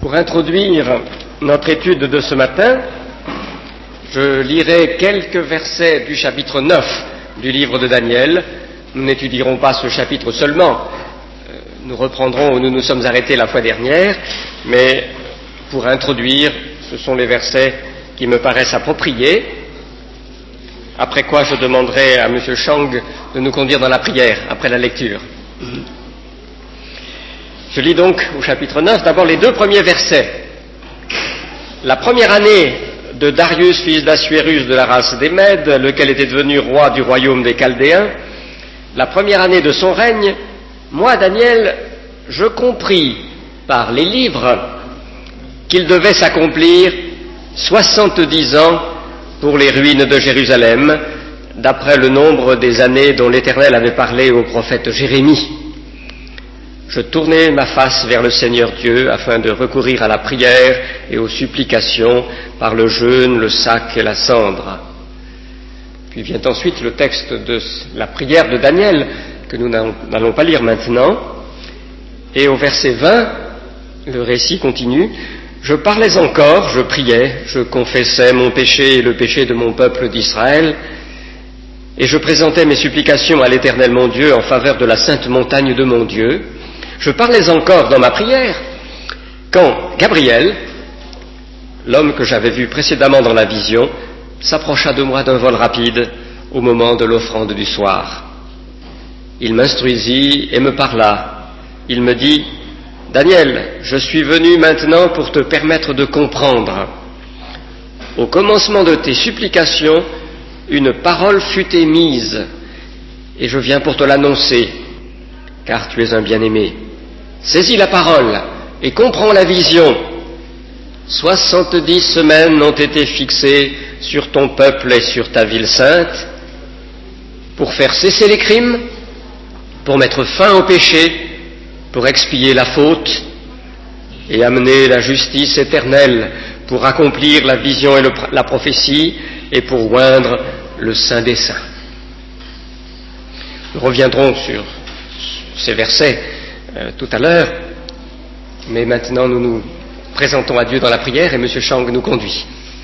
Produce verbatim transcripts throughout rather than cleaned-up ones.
Pour introduire notre étude de ce matin, je lirai quelques versets du chapitre neuf du livre de Daniel. Nous n'étudierons pas ce chapitre seulement, nous reprendrons où nous nous sommes arrêtés la fois dernière, mais pour introduire, ce sont les versets qui me paraissent appropriés, après quoi je demanderai à M. Chang de nous conduire dans la prière, après la lecture. Je lis donc au chapitre neuf d'abord les deux premiers versets. La première année de Darius, fils d'Assuérus de la race des Mèdes, lequel était devenu roi du royaume des Chaldéens, la première année de son règne, moi, Daniel, je compris par les livres qu'il devait s'accomplir soixante-dix ans pour les ruines de Jérusalem, d'après le nombre des années dont l'Éternel avait parlé au prophète Jérémie. Je tournai ma face vers le Seigneur Dieu afin de recourir à la prière et aux supplications par le jeûne, le sac et la cendre. Puis vient ensuite le texte de la prière de Daniel, que nous n'allons pas lire maintenant. Et au verset vingt, le récit continue. Je parlais encore, je priais, je confessais mon péché et le péché de mon peuple d'Israël, et je présentais mes supplications à l'Éternel mon Dieu en faveur de la sainte montagne de mon Dieu. Je parlais encore dans ma prière, quand Gabriel, l'homme que j'avais vu précédemment dans la vision, s'approcha de moi d'un vol rapide au moment de l'offrande du soir. Il m'instruisit et me parla. Il me dit, « Daniel, je suis venu maintenant pour te permettre de comprendre. Au commencement de tes supplications, une parole fut émise, et je viens pour te l'annoncer, car tu es un bien-aimé. Saisis la parole et comprends la vision. Soixante-dix semaines ont été fixées sur ton peuple et sur ta ville sainte, pour faire cesser les crimes, pour mettre fin au péché, pour expier la faute et amener la justice éternelle, pour accomplir la vision et le, la prophétie et pour oindre le Saint des Saints. » Nous reviendrons sur ces versets euh, tout à l'heure, mais maintenant nous nous présentons à Dieu dans la prière et M. Chang nous conduit.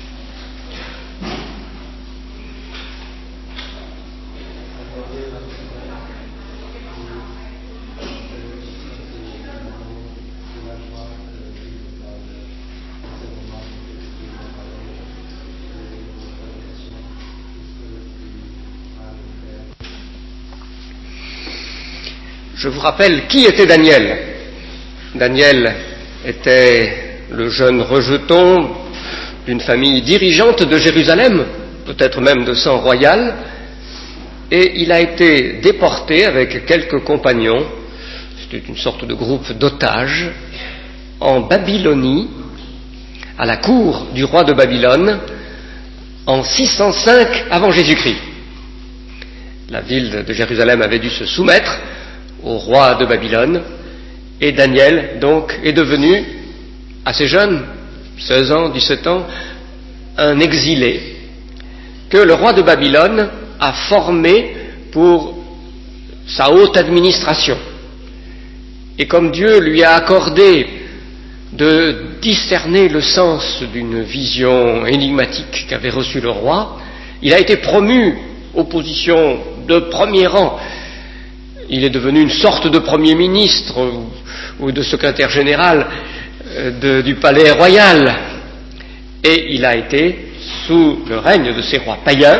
Je vous rappelle qui était Daniel. Daniel était le jeune rejeton d'une famille dirigeante de Jérusalem, peut-être même de sang royal, et il a été déporté avec quelques compagnons, c'était une sorte de groupe d'otages, en Babylonie, à la cour du roi de Babylone, en six cent cinq avant Jésus-Christ. La ville de Jérusalem avait dû se soumettre au roi de Babylone, et Daniel, donc, est devenu, assez jeune, seize ans, dix-sept ans, un exilé, que le roi de Babylone a formé pour sa haute administration. Et comme Dieu lui a accordé de discerner le sens d'une vision énigmatique qu'avait reçue le roi, il a été promu aux positions de premier rang. Il est devenu une sorte de premier ministre ou, ou de secrétaire général de, du palais royal. Et il a été, sous le règne de ces rois païens,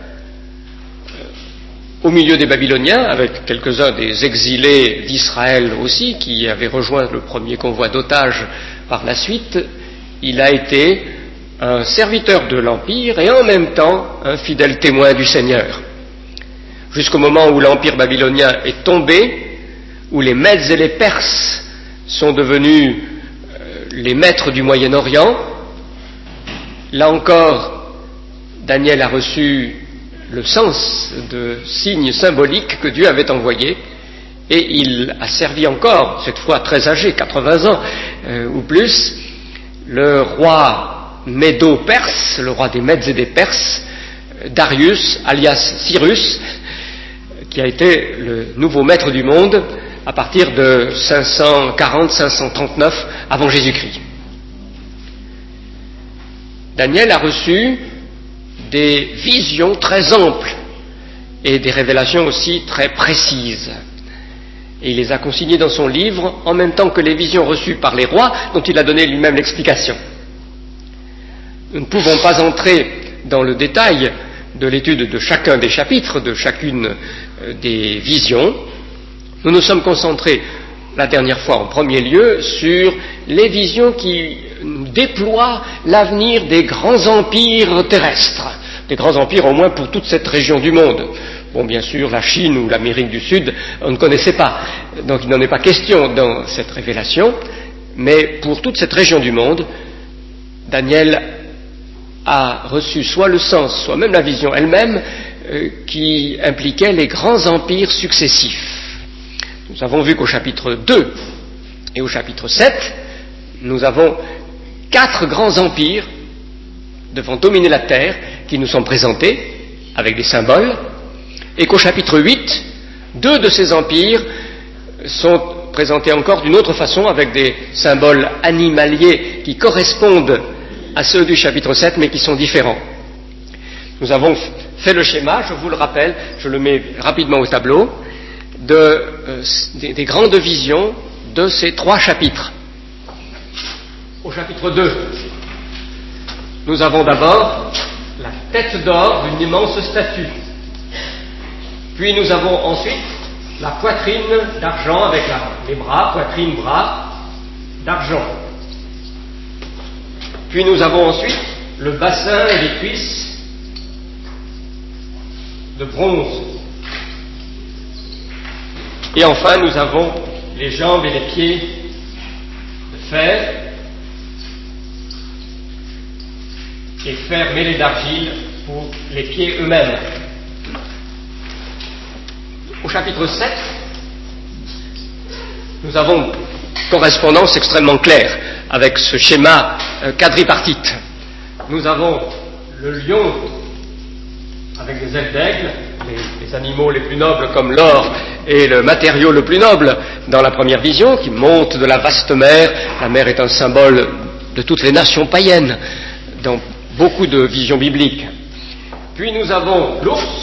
au milieu des Babyloniens, avec quelques-uns des exilés d'Israël aussi, qui avaient rejoint le premier convoi d'otages par la suite, il a été un serviteur de l'Empire et en même temps un fidèle témoin du Seigneur. Jusqu'au moment où l'Empire babylonien est tombé, où les Mèdes et les Perses sont devenus euh, les maîtres du Moyen-Orient. Là encore, Daniel a reçu le sens de signes symboliques que Dieu avait envoyés, et il a servi encore, cette fois très âgé, quatre-vingts ans euh, ou plus, le roi médo-perse, le roi des Mèdes et des Perses, Darius, alias Cyrus, qui a été le nouveau maître du monde à partir de cinq cent quarante à cinq cent trente-neuf avant Jésus-Christ. Daniel a reçu des visions très amples et des révélations aussi très précises. Et il les a consignées dans son livre en même temps que les visions reçues par les rois dont il a donné lui-même l'explication. Nous ne pouvons pas entrer dans le détail de l'étude de chacun des chapitres, de chacune des visions. Nous nous sommes concentrés la dernière fois en premier lieu sur les visions qui déploient l'avenir des grands empires terrestres, des grands empires au moins pour toute cette région du monde. Bon, bien sûr, la Chine ou l'Amérique du Sud, on ne connaissait pas, donc il n'en est pas question dans cette révélation, mais pour toute cette région du monde, Daniel a reçu soit le sens, soit même la vision elle-même, euh, qui impliquait les grands empires successifs. Nous avons vu qu'au chapitre deux et au chapitre sept, nous avons quatre grands empires devant dominer la terre qui nous sont présentés avec des symboles, et qu'au chapitre huit, deux de ces empires sont présentés encore d'une autre façon avec des symboles animaliers qui correspondent à ceux du chapitre sept mais qui sont différents. Nous avons fait le schéma, je vous le rappelle, je le mets rapidement au tableau, de, euh, des, des grandes visions de ces trois chapitres. Au chapitre deux, nous avons d'abord la tête d'or d'une immense statue. Puis nous avons ensuite la poitrine d'argent avec la, les bras, poitrine, bras d'argent. Puis nous avons ensuite le bassin et les cuisses de bronze. Et enfin nous avons les jambes et les pieds de fer et fer mêlé d'argile pour les pieds eux-mêmes. Au chapitre sept, nous avons une correspondance extrêmement claire avec ce schéma euh, quadripartite. Nous avons le lion avec des ailes d'aigle, les, les animaux les plus nobles comme l'or et le matériau le plus noble dans la première vision, qui monte de la vaste mer. La mer est un symbole de toutes les nations païennes dans beaucoup de visions bibliques. Puis nous avons l'ours,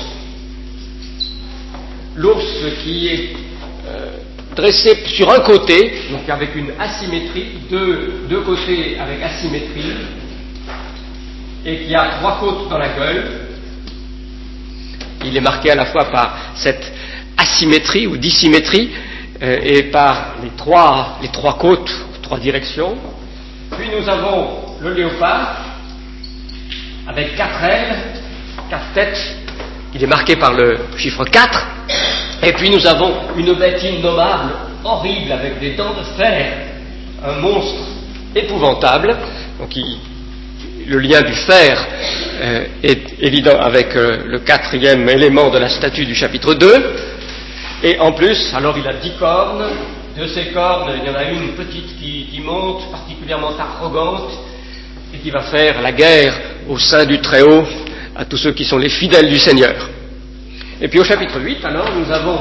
l'ours qui est euh, dressé sur un côté, donc avec une asymétrie, deux, deux côtés avec asymétrie, et qui a trois côtes dans la gueule. Il est marqué à la fois par cette asymétrie ou dissymétrie euh, et par les trois, les trois côtes, trois directions. Puis nous avons le léopard avec quatre ailes, quatre têtes. Il est marqué par le chiffre quatre. Et puis nous avons une bête innommable, horrible, avec des dents de fer, un monstre épouvantable. Donc il, le lien du fer euh, est évident avec euh, le quatrième élément de la statue du chapitre deux. Et en plus, alors il a dix cornes. De ces cornes, il y en a une petite qui, qui monte, particulièrement arrogante, et qui va faire la guerre au sein du Très-Haut à tous ceux qui sont les fidèles du Seigneur. Et puis au chapitre huit, alors, nous avons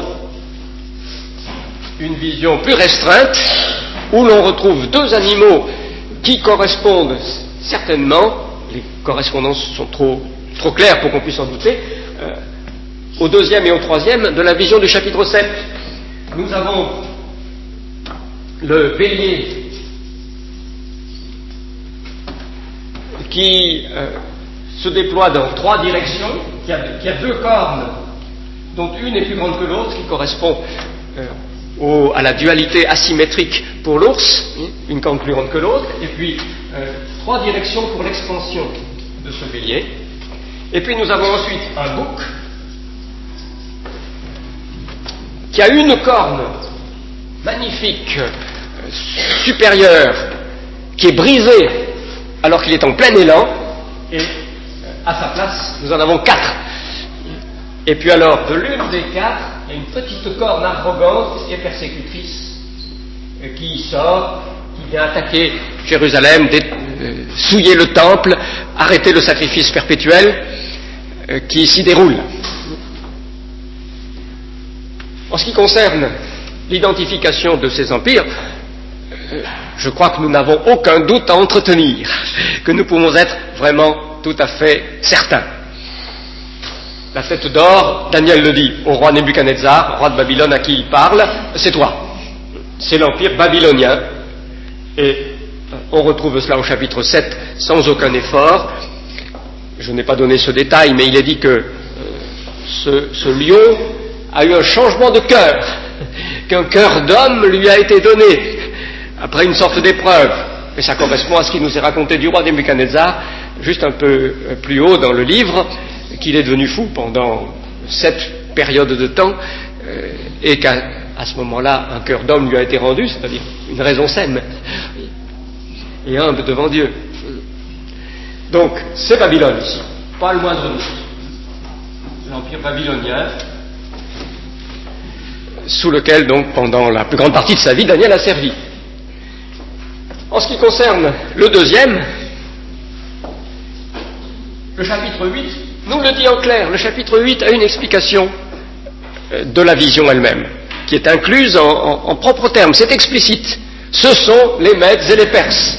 une vision plus restreinte, où l'on retrouve deux animaux qui correspondent certainement, les correspondances sont trop, trop claires pour qu'on puisse en douter, euh, au deuxième et au troisième de la vision du chapitre sept. Nous avons le bélier qui euh, se déploie dans trois directions, qui a, qui a deux cornes, dont une est plus grande que l'autre, qui correspond euh, au, à la dualité asymétrique pour l'ours, une corne plus grande que l'autre, et puis euh, trois directions pour l'expansion de ce bélier. Et puis nous avons ensuite un bouc qui a une corne magnifique, euh, supérieure, qui est brisée alors qu'il est en plein élan, et euh, à sa place, nous en avons quatre. Et puis alors, de l'une des quatre, il y a une petite corne arrogante et persécutrice euh, qui sort, qui vient attaquer Jérusalem, dé, euh, souiller le temple, arrêter le sacrifice perpétuel euh, qui s'y déroule. En ce qui concerne l'identification de ces empires, je crois que nous n'avons aucun doute à entretenir, que nous pouvons être vraiment tout à fait certains. La tête d'or, Daniel le dit au roi Nebuchadnezzar, roi de Babylone à qui il parle, c'est toi. C'est l'empire babylonien. Et on retrouve cela au chapitre sept sans aucun effort. Je n'ai pas donné ce détail, mais il est dit que euh, ce, ce lion a eu un changement de cœur, qu'un cœur d'homme lui a été donné après une sorte d'épreuve. Et ça correspond à ce qui nous est raconté du roi Nebuchadnezzar, juste un peu plus haut dans le livre, qu'il est devenu fou pendant cette période de temps, euh, et qu'à à ce moment-là, un cœur d'homme lui a été rendu, c'est-à-dire une raison saine, et humble devant Dieu. Donc, c'est Babylone ici, pas le moindre doute. L'empire babylonien, sous lequel, donc, pendant la plus grande partie de sa vie, Daniel a servi. En ce qui concerne le deuxième, le chapitre huit, nous le dit en clair, le chapitre huit a une explication de la vision elle-même, qui est incluse en, en, en propres termes, c'est explicite. Ce sont les Mèdes et les Perses,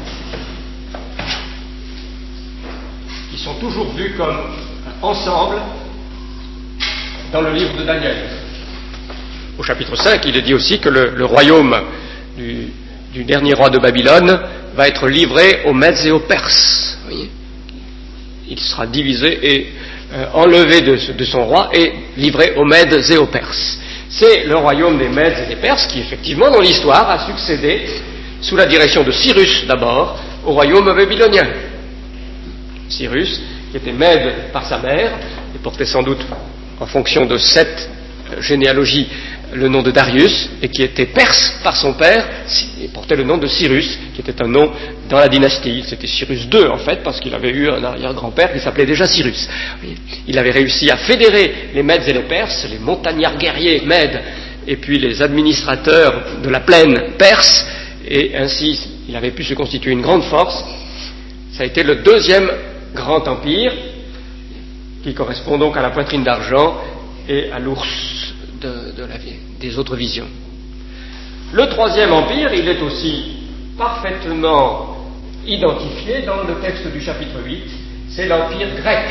qui sont toujours vus comme ensemble dans le livre de Daniel. Au chapitre cinq, il est dit aussi que le, le royaume du, du dernier roi de Babylone va être livré aux Mèdes et aux Perses. Vous voyez, il sera divisé et euh, enlevé de, de son roi et livré aux Mèdes et aux Perses. C'est le royaume des Mèdes et des Perses qui, effectivement, dans l'histoire, a succédé, sous la direction de Cyrus d'abord, au royaume babylonien. Cyrus, qui était Mède par sa mère, et portait sans doute, en fonction de cette généalogie, le nom de Darius, et qui était perse par son père, et portait le nom de Cyrus, qui était un nom dans la dynastie. C'était Cyrus deux, en fait, parce qu'il avait eu un arrière-grand-père qui s'appelait déjà Cyrus. Il avait réussi à fédérer les Mèdes et les Perses, les montagnards guerriers Mèdes, et puis les administrateurs de la plaine perse, et ainsi il avait pu se constituer une grande force. Ça a été le deuxième grand empire, qui correspond donc à la poitrine d'argent et à l'ours de, de la, des autres visions. Le troisième empire, il est aussi parfaitement identifié dans le texte du chapitre huit, c'est l'empire grec.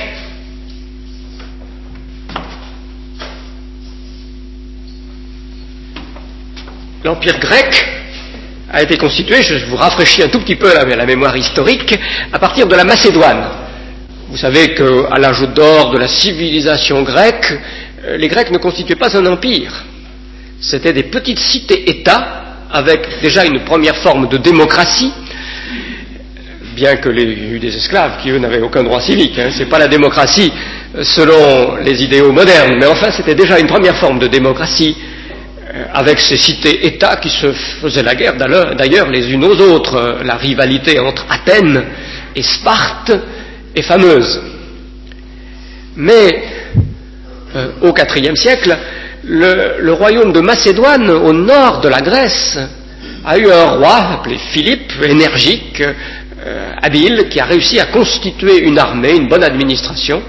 L'empire grec a été constitué, je vous rafraîchis un tout petit peu la, la mémoire historique, à partir de la Macédoine. Vous savez qu'à l'âge d'or de la civilisation grecque, les Grecs ne constituaient pas un empire. C'était des petites cités-États, avec déjà une première forme de démocratie, bien que les, il y ait eu des esclaves qui, eux, n'avaient aucun droit civique. Hein. C'est pas la démocratie selon les idéaux modernes, mais enfin, c'était déjà une première forme de démocratie, euh, avec ces cités-États qui se faisaient la guerre d'ailleurs les unes aux autres. La rivalité entre Athènes et Sparte est fameuse. Mais euh, au quatrième siècle, le, le royaume de Macédoine, au nord de la Grèce, a eu un roi appelé Philippe, énergique, euh, habile, qui a réussi à constituer une armée, une bonne administration,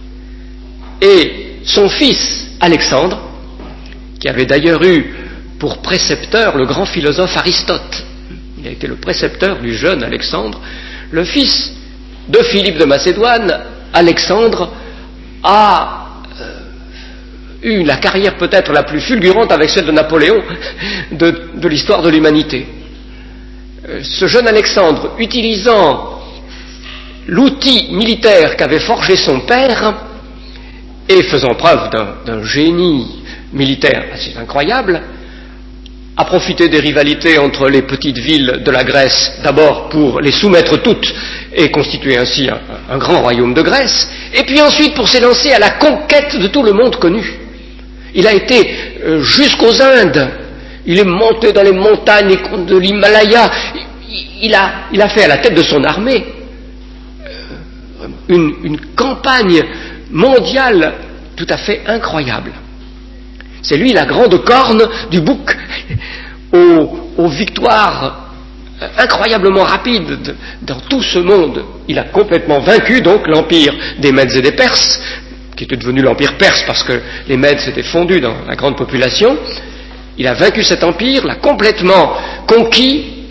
et son fils Alexandre, qui avait d'ailleurs eu pour précepteur le grand philosophe Aristote, il a été le précepteur du jeune Alexandre, le fils de Philippe de Macédoine, Alexandre, a euh, eu la carrière peut-être la plus fulgurante avec celle de Napoléon de, de l'histoire de l'humanité. Euh, ce jeune Alexandre, utilisant l'outil militaire qu'avait forgé son père, et faisant preuve d'un, d'un génie militaire assez incroyable, a profité des rivalités entre les petites villes de la Grèce, d'abord pour les soumettre toutes et constituer ainsi un, un grand royaume de Grèce, et puis ensuite pour s'élancer à la conquête de tout le monde connu. Il a été euh, jusqu'aux Indes, il est monté dans les montagnes de l'Himalaya, il, il, a, il a fait à la tête de son armée euh, une, une campagne mondiale tout à fait incroyable. C'est lui la grande corne du bouc aux, aux victoires incroyablement rapides de, dans tout ce monde. Il a complètement vaincu donc l'empire des Mèdes et des Perses, qui était devenu l'empire perse parce que les Mèdes s'étaient fondus dans la grande population. Il a vaincu cet empire, l'a complètement conquis,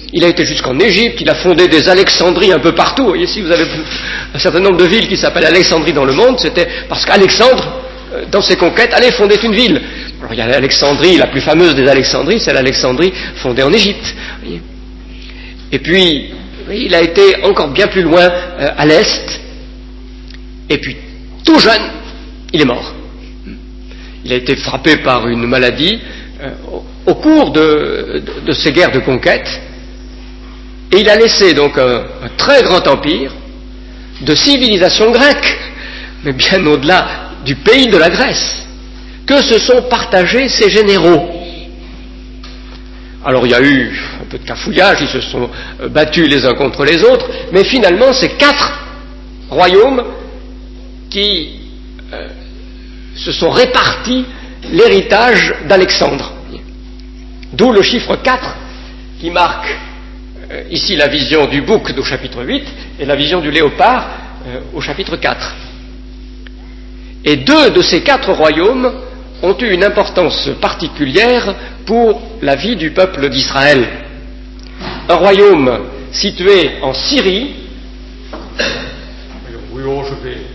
il a été jusqu'en Égypte, il a fondé des Alexandries un peu partout. Et si vous avez un certain nombre de villes qui s'appellent Alexandrie dans le monde, c'était parce qu'Alexandre, dans ses conquêtes, allait fonder une ville. Alors il y a l'Alexandrie, la plus fameuse des Alexandries, c'est l'Alexandrie fondée en Égypte. Et puis, il a été encore bien plus loin, euh, à l'Est, et puis, tout jeune, il est mort. Il a été frappé par une maladie euh, au, au cours de, de, de ces guerres de conquête, et il a laissé donc un, un très grand empire de civilisation grecque, mais bien au-delà du pays de la Grèce, que se sont partagés ces généraux. Alors il y a eu un peu de cafouillage, ils se sont battus les uns contre les autres, mais finalement c'est quatre royaumes qui euh, se sont répartis l'héritage d'Alexandre. D'où le chiffre quatre qui marque euh, ici la vision du bouc au chapitre huit et la vision du léopard euh, au chapitre quatre. Et deux de ces quatre royaumes ont eu une importance particulière pour la vie du peuple d'Israël. Un royaume situé en Syrie. Oui, oh, je vais.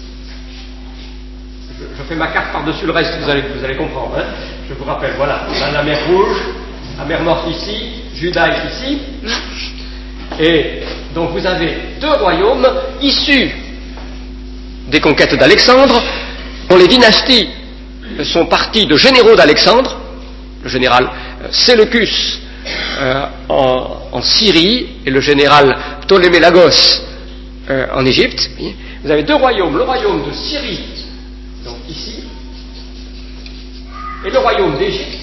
Je, je fais ma carte par-dessus le reste, vous allez, vous allez comprendre. Hein. Je vous rappelle, voilà, on a la mer Rouge, la mer Morte ici, Juda est ici. Et donc vous avez deux royaumes issus des conquêtes d'Alexandre, dont les dynasties sont parties de généraux d'Alexandre, le général Séleucus euh, en, en Syrie et le général Ptolémée-Lagos euh, en Égypte. Vous avez deux royaumes, le royaume de Syrie, donc ici, et le royaume d'Égypte,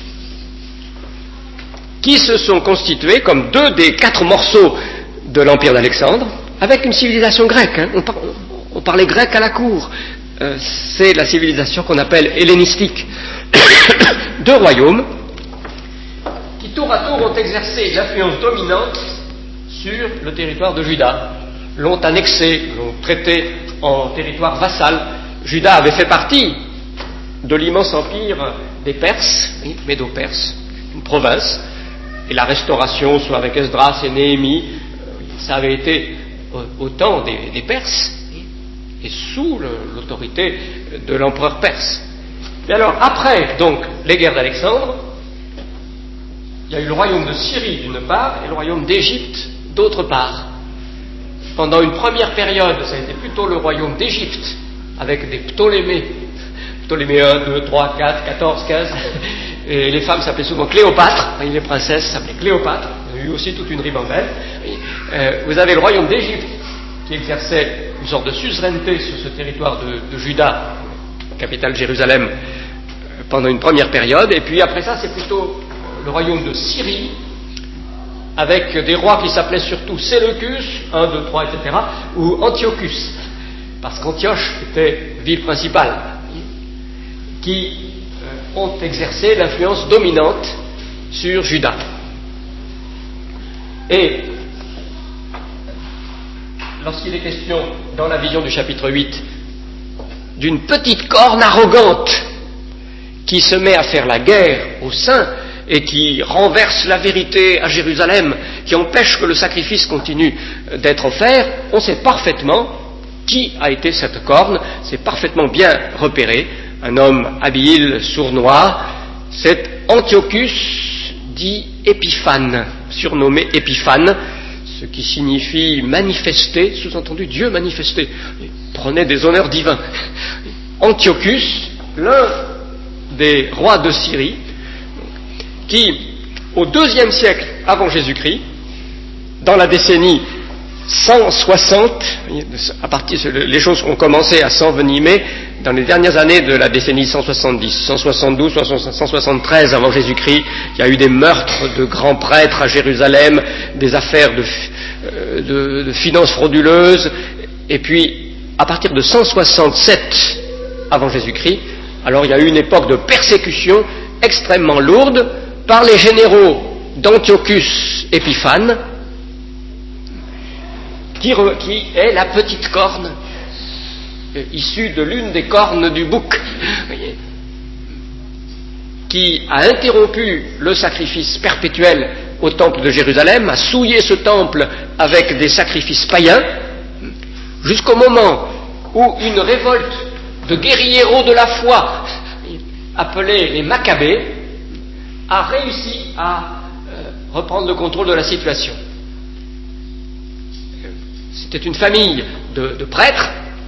qui se sont constitués comme deux des quatre morceaux de l'empire d'Alexandre, avec une civilisation grecque. Hein. On, par, on parlait grec à la cour. Euh, c'est la civilisation qu'on appelle hellénistique. Deux royaumes qui tour à tour ont exercé l'influence dominante sur le territoire de Juda, l'ont annexé, l'ont traité en territoire vassal. Juda avait fait partie de l'immense empire des Perses, oui, Médo-Perse, une province, et la restauration, soit avec Esdras et Néhémie, ça avait été au, au temps des, des Perses, et sous le, l'autorité de l'empereur perse. Et alors, après, donc, les guerres d'Alexandre, il y a eu le royaume de Syrie d'une part, et le royaume d'Égypte d'autre part. Pendant une première période, ça a été plutôt le royaume d'Égypte, avec des Ptolémées, Ptolémée un, deux, trois, quatre, quatorze, quinze, et les femmes s'appelaient souvent Cléopâtre, les princesses s'appelaient Cléopâtre, il y a eu aussi toute une ribambelle. Euh, vous avez le royaume d'Égypte, qui exerçait une sorte de suzeraineté sur ce territoire de, de Juda, capitale Jérusalem, pendant une première période, et puis après ça, c'est plutôt le royaume de Syrie, avec des rois qui s'appelaient surtout Séleucus, un, deux, trois, et cetera, ou Antiochus, parce qu'Antioche était ville principale, qui euh, ont exercé l'influence dominante sur Juda. Et lorsqu'il est question, dans la vision du chapitre huit, d'une petite corne arrogante qui se met à faire la guerre aux saints et qui renverse la vérité à Jérusalem, qui empêche que le sacrifice continue d'être offert, on sait parfaitement qui a été cette corne, c'est parfaitement bien repéré, un homme habile, sournois, c'est Antiochus dit Épiphane, surnommé Épiphane, ce qui signifie manifester, sous-entendu Dieu manifesté, il prenait des honneurs divins. Antiochus, l'un des rois de Syrie, qui, au deuxième siècle avant Jésus-Christ, dans la décennie cent soixante, à partir, les choses ont commencé à s'envenimer dans les dernières années de la décennie cent soixante-dix, cent soixante-douze, cent soixante-treize avant Jésus-Christ, il y a eu des meurtres de grands prêtres à Jérusalem, des affaires de, de, de finances frauduleuses, et puis à partir de cent soixante-sept avant Jésus-Christ, alors il y a eu une époque de persécution extrêmement lourde par les généraux d'Antiochus Épiphane, qui, re, qui est la petite corne euh, issue de l'une des cornes du bouc, voyez, qui a interrompu le sacrifice perpétuel au temple de Jérusalem, à souiller ce temple avec des sacrifices païens, jusqu'au moment où une révolte de guérilleros de la foi, appelés les Maccabées, a réussi à euh, reprendre le contrôle de la situation. C'était une famille de, de prêtres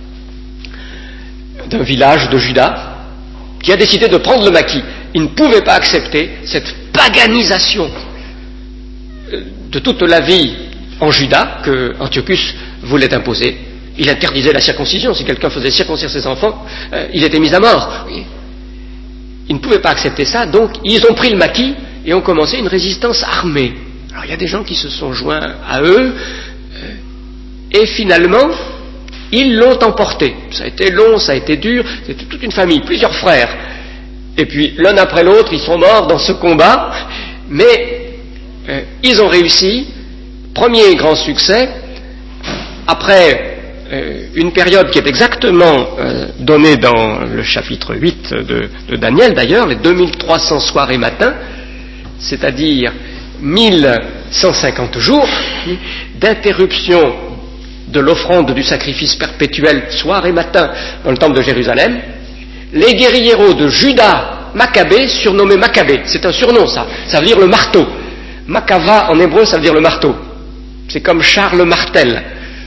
d'un village de Juda qui a décidé de prendre le maquis. Ils ne pouvaient pas accepter cette paganisation de toute la vie en Juda que Antiochus voulait imposer. Il interdisait la circoncision. Si quelqu'un faisait circoncire ses enfants, euh, il était mis à mort. Ils ne pouvaient pas accepter ça, donc ils ont pris le maquis et ont commencé une résistance armée. Alors il y a des gens qui se sont joints à eux, euh, et finalement, ils l'ont emporté. Ça a été long, ça a été dur, c'était toute une famille, plusieurs frères. Et puis, l'un après l'autre, ils sont morts dans ce combat, mais euh, ils ont réussi. Premier grand succès, après euh, une période qui est exactement euh, donnée dans le chapitre huit de, de Daniel, d'ailleurs, les deux mille trois cents soirs et matins, c'est-à-dire mille cent cinquante jours d'interruption de l'offrande du sacrifice perpétuel soir et matin dans le temple de Jérusalem, les guérilleros de Juda Maccabée, surnommés Maccabée, c'est un surnom ça, ça veut dire le marteau. Maccava en hébreu ça veut dire le marteau. C'est comme Charles Martel,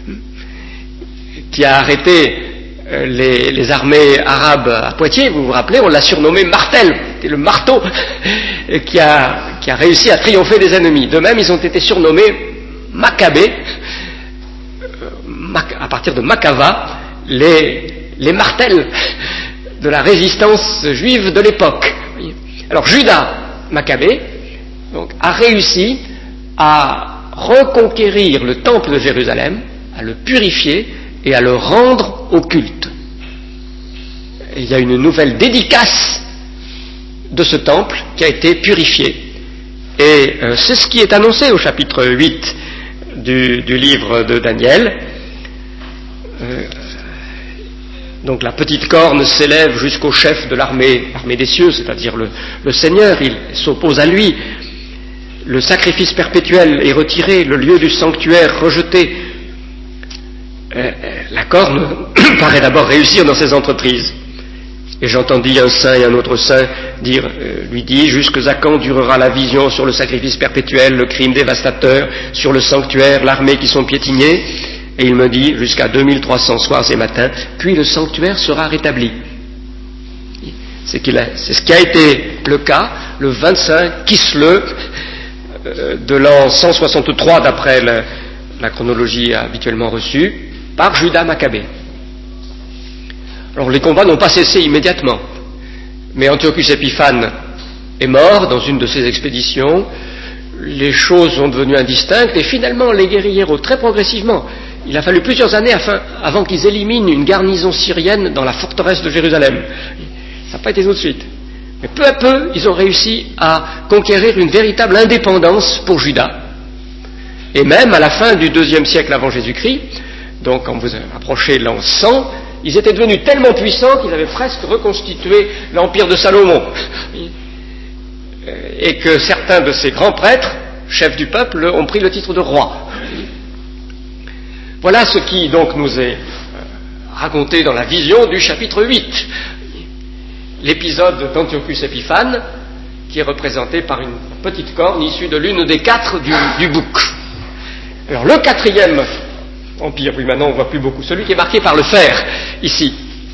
qui a arrêté euh, les, les armées arabes à Poitiers, vous vous rappelez, on l'a surnommé Martel, c'était le marteau qui a, qui a réussi à triompher des ennemis. De même, ils ont été surnommés Maccabée, à partir de Maccava, les, les martels de la résistance juive de l'époque. Alors Juda Maccabée donc, a réussi à reconquérir le temple de Jérusalem, à le purifier et à le rendre au culte. Et il y a une nouvelle dédicace de ce temple qui a été purifié. Et euh, c'est ce qui est annoncé au chapitre huit du, du livre de Daniel. Euh, donc la petite corne s'élève jusqu'au chef de l'armée, l'armée des cieux, c'est-à-dire le, le Seigneur, il s'oppose à lui. Le sacrifice perpétuel est retiré, le lieu du sanctuaire rejeté. Euh, la corne paraît d'abord réussir dans ses entreprises. Et j'entendis un saint et un autre saint dire, euh, lui dit, jusqu'à quand durera la vision sur le sacrifice perpétuel, le crime dévastateur, sur le sanctuaire, l'armée qui sont piétinés. Et il me dit, jusqu'à deux mille trois cents soirs et matins, puis le sanctuaire sera rétabli. C'est, qu'il a, c'est ce qui a été le cas, le vingt-cinq Kislev euh, de l'an cent soixante-trois, d'après la, la chronologie habituellement reçue, par Juda Maccabée. Alors les combats n'ont pas cessé immédiatement, mais Antiochus Épiphane est mort dans une de ses expéditions, les choses sont devenues indistinctes, et finalement les guérilleros, très progressivement, il a fallu plusieurs années afin, avant qu'ils éliminent une garnison syrienne dans la forteresse de Jérusalem. Ça n'a pas été tout de suite. Mais peu à peu, ils ont réussi à conquérir une véritable indépendance pour Juda. Et même à la fin du deuxième siècle avant Jésus-Christ, donc quand vous approchez l'an cent, ils étaient devenus tellement puissants qu'ils avaient presque reconstitué l'empire de Salomon. Et que certains de ces grands prêtres, chefs du peuple, ont pris le titre de roi. Voilà ce qui donc nous est raconté dans la vision du chapitre huit. L'épisode d'Antiochus Épiphane, qui est représenté par une petite corne issue de l'une des quatre du, du bouc. Alors le quatrième empire, oui maintenant on ne voit plus beaucoup, celui qui est marqué par le fer, ici.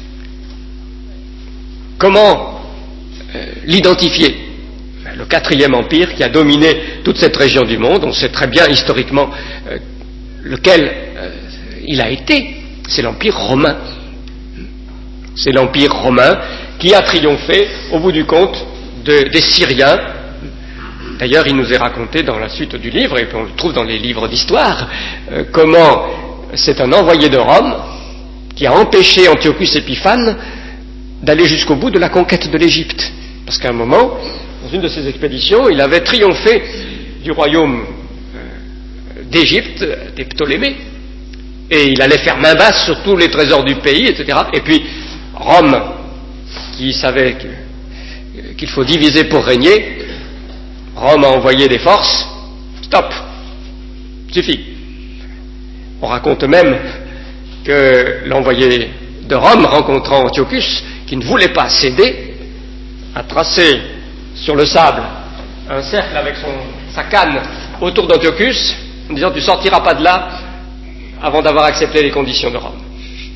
Comment euh, l'identifier ? Le quatrième empire qui a dominé toute cette région du monde, on sait très bien historiquement euh, lequel euh, il a été, c'est l'empire romain. C'est l'empire romain qui a triomphé au bout du compte de, des Syriens. D'ailleurs, il nous est raconté dans la suite du livre, et on le trouve dans les livres d'histoire, euh, comment c'est un envoyé de Rome qui a empêché Antiochus Épiphane d'aller jusqu'au bout de la conquête de l'Égypte. Parce qu'à un moment, dans une de ses expéditions, il avait triomphé du royaume euh, d'Égypte, des Ptolémées, et il allait faire main basse sur tous les trésors du pays, et cetera. Et puis, Rome, qui savait que, qu'il faut diviser pour régner, Rome a envoyé des forces, Stop. Suffit. On raconte même que l'envoyé de Rome, rencontrant Antiochus, qui ne voulait pas céder, a tracé sur le sable un cercle avec son, sa canne autour d'Antiochus, en disant « Tu ne sortiras pas de là avant d'avoir accepté les conditions de Rome ».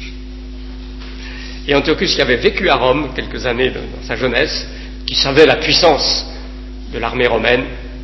Et Antiochus, qui avait vécu à Rome quelques années dans sa jeunesse, qui savait la puissance de l'armée romaine,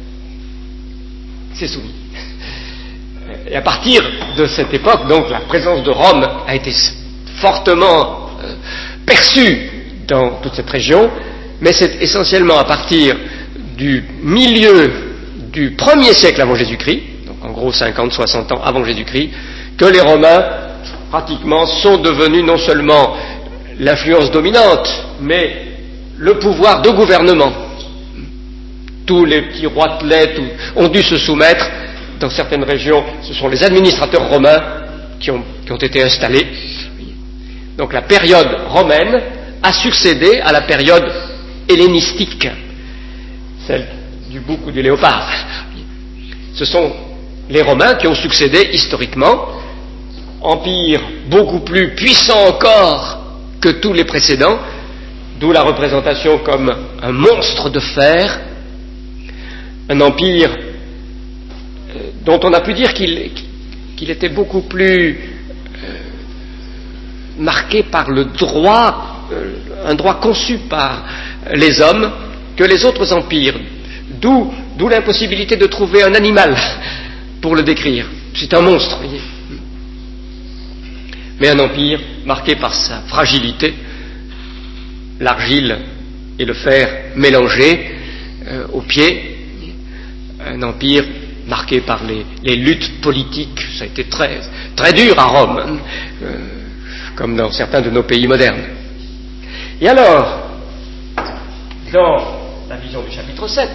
s'est soumis. Et à partir de cette époque, donc, la présence de Rome a été fortement euh, perçue dans toute cette région, mais c'est essentiellement à partir du milieu du premier siècle avant Jésus-Christ, donc en gros cinquante à soixante ans avant Jésus-Christ, que les Romains, pratiquement, sont devenus non seulement l'influence dominante, mais le pouvoir de gouvernement. Tous les petits roitelets ont dû se soumettre. Dans certaines régions, ce sont les administrateurs romains qui ont, qui ont été installés. Donc la période romaine a succédé à la période hellénistique, celle du bouc ou du léopard. Ce sont les Romains qui ont succédé historiquement, empire beaucoup plus puissant encore que tous les précédents, d'où la représentation comme un monstre de fer, un empire dont on a pu dire qu'il, qu'il était beaucoup plus euh, marqué par le droit, euh, un droit conçu par les hommes, que les autres empires, d'où, d'où l'impossibilité de trouver un animal pour le décrire. C'est un monstre, voyez. Mais un empire marqué par sa fragilité, l'argile et le fer mélangés euh, aux pieds, un empire marqué par les, les luttes politiques. Ça a été très, très dur à Rome, hein, euh, comme dans certains de nos pays modernes. Et alors, dans la vision du chapitre sept,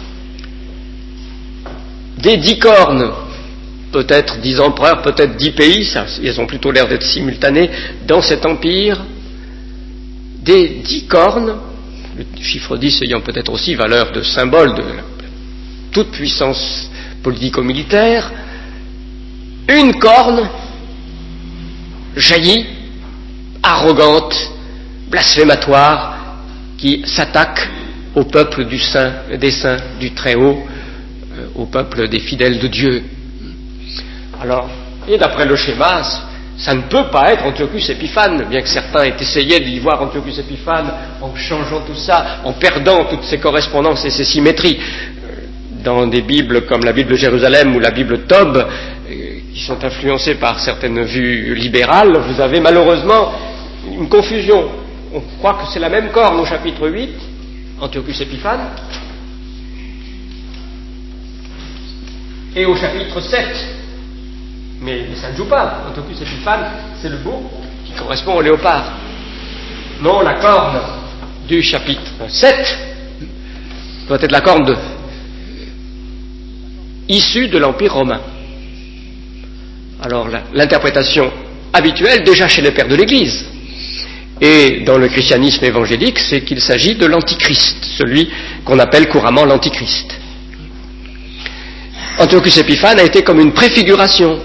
des dix cornes, peut-être dix empereurs, peut-être dix pays, ça, ils ont plutôt l'air d'être simultanés dans cet empire, des dix cornes, le chiffre dix ayant peut-être aussi valeur de symbole de la toute puissance politico-militaire, une corne jaillit, arrogante, blasphématoire, qui s'attaque au peuple du saint, des saints du Très-Haut, euh, au peuple des fidèles de Dieu. Alors, et d'après le schéma, ça ne peut pas être Antiochus Épiphane, bien que certains aient essayé d'y voir Antiochus Épiphane en changeant tout ça, en perdant toutes ces correspondances et ces symétries. Dans des Bibles comme la Bible de Jérusalem ou la Bible Tob, qui sont influencées par certaines vues libérales, vous avez malheureusement une confusion. On croit que c'est la même corne au chapitre huit, Antiochus Épiphane, et au chapitre sept, mais ça ne joue pas. Antiochus Épiphane, c'est le bouc qui correspond au léopard. Non, la corne du chapitre sept doit être la corne de issue de l'Empire romain. Alors la, l'interprétation habituelle, déjà chez les pères de l'Église, et dans le christianisme évangélique, c'est qu'il s'agit de l'Antichrist, celui qu'on appelle couramment l'Antichrist. Antiochus Épiphane a été comme une préfiguration,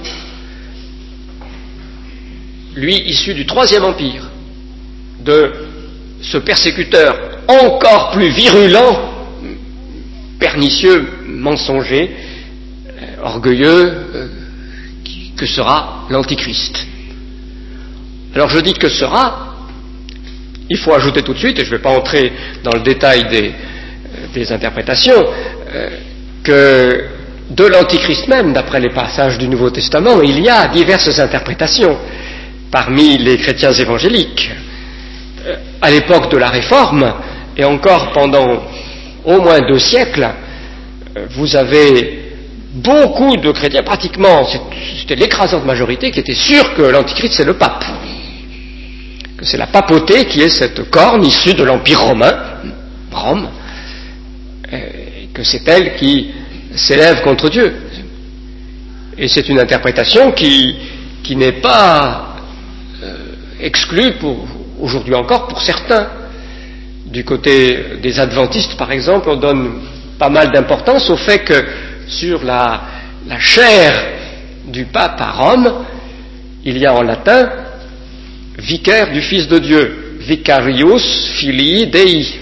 lui issu du troisième empire, de ce persécuteur encore plus virulent, pernicieux, mensonger, orgueilleux, euh, que sera l'Antichrist. Alors je dis que sera, il faut ajouter tout de suite, et je ne vais pas entrer dans le détail des, des interprétations, euh, que de l'Antichrist même, d'après les passages du Nouveau Testament, il y a diverses interprétations parmi les chrétiens évangéliques. Euh, à l'époque de la Réforme, et encore pendant au moins deux siècles, euh, vous avez beaucoup de chrétiens, pratiquement, c'était l'écrasante majorité, qui était sûre que l'Antichrist c'est le pape, que c'est la papauté qui est cette corne issue de l'Empire romain, Rome, et que c'est elle qui s'élève contre Dieu. Et c'est une interprétation qui, qui n'est pas euh, exclue pour, aujourd'hui encore pour certains. Du côté des adventistes, par exemple, on donne pas mal d'importance au fait que sur la, la chair du pape à Rome, il y a en latin vicaire du Fils de Dieu, vicarius filii Dei.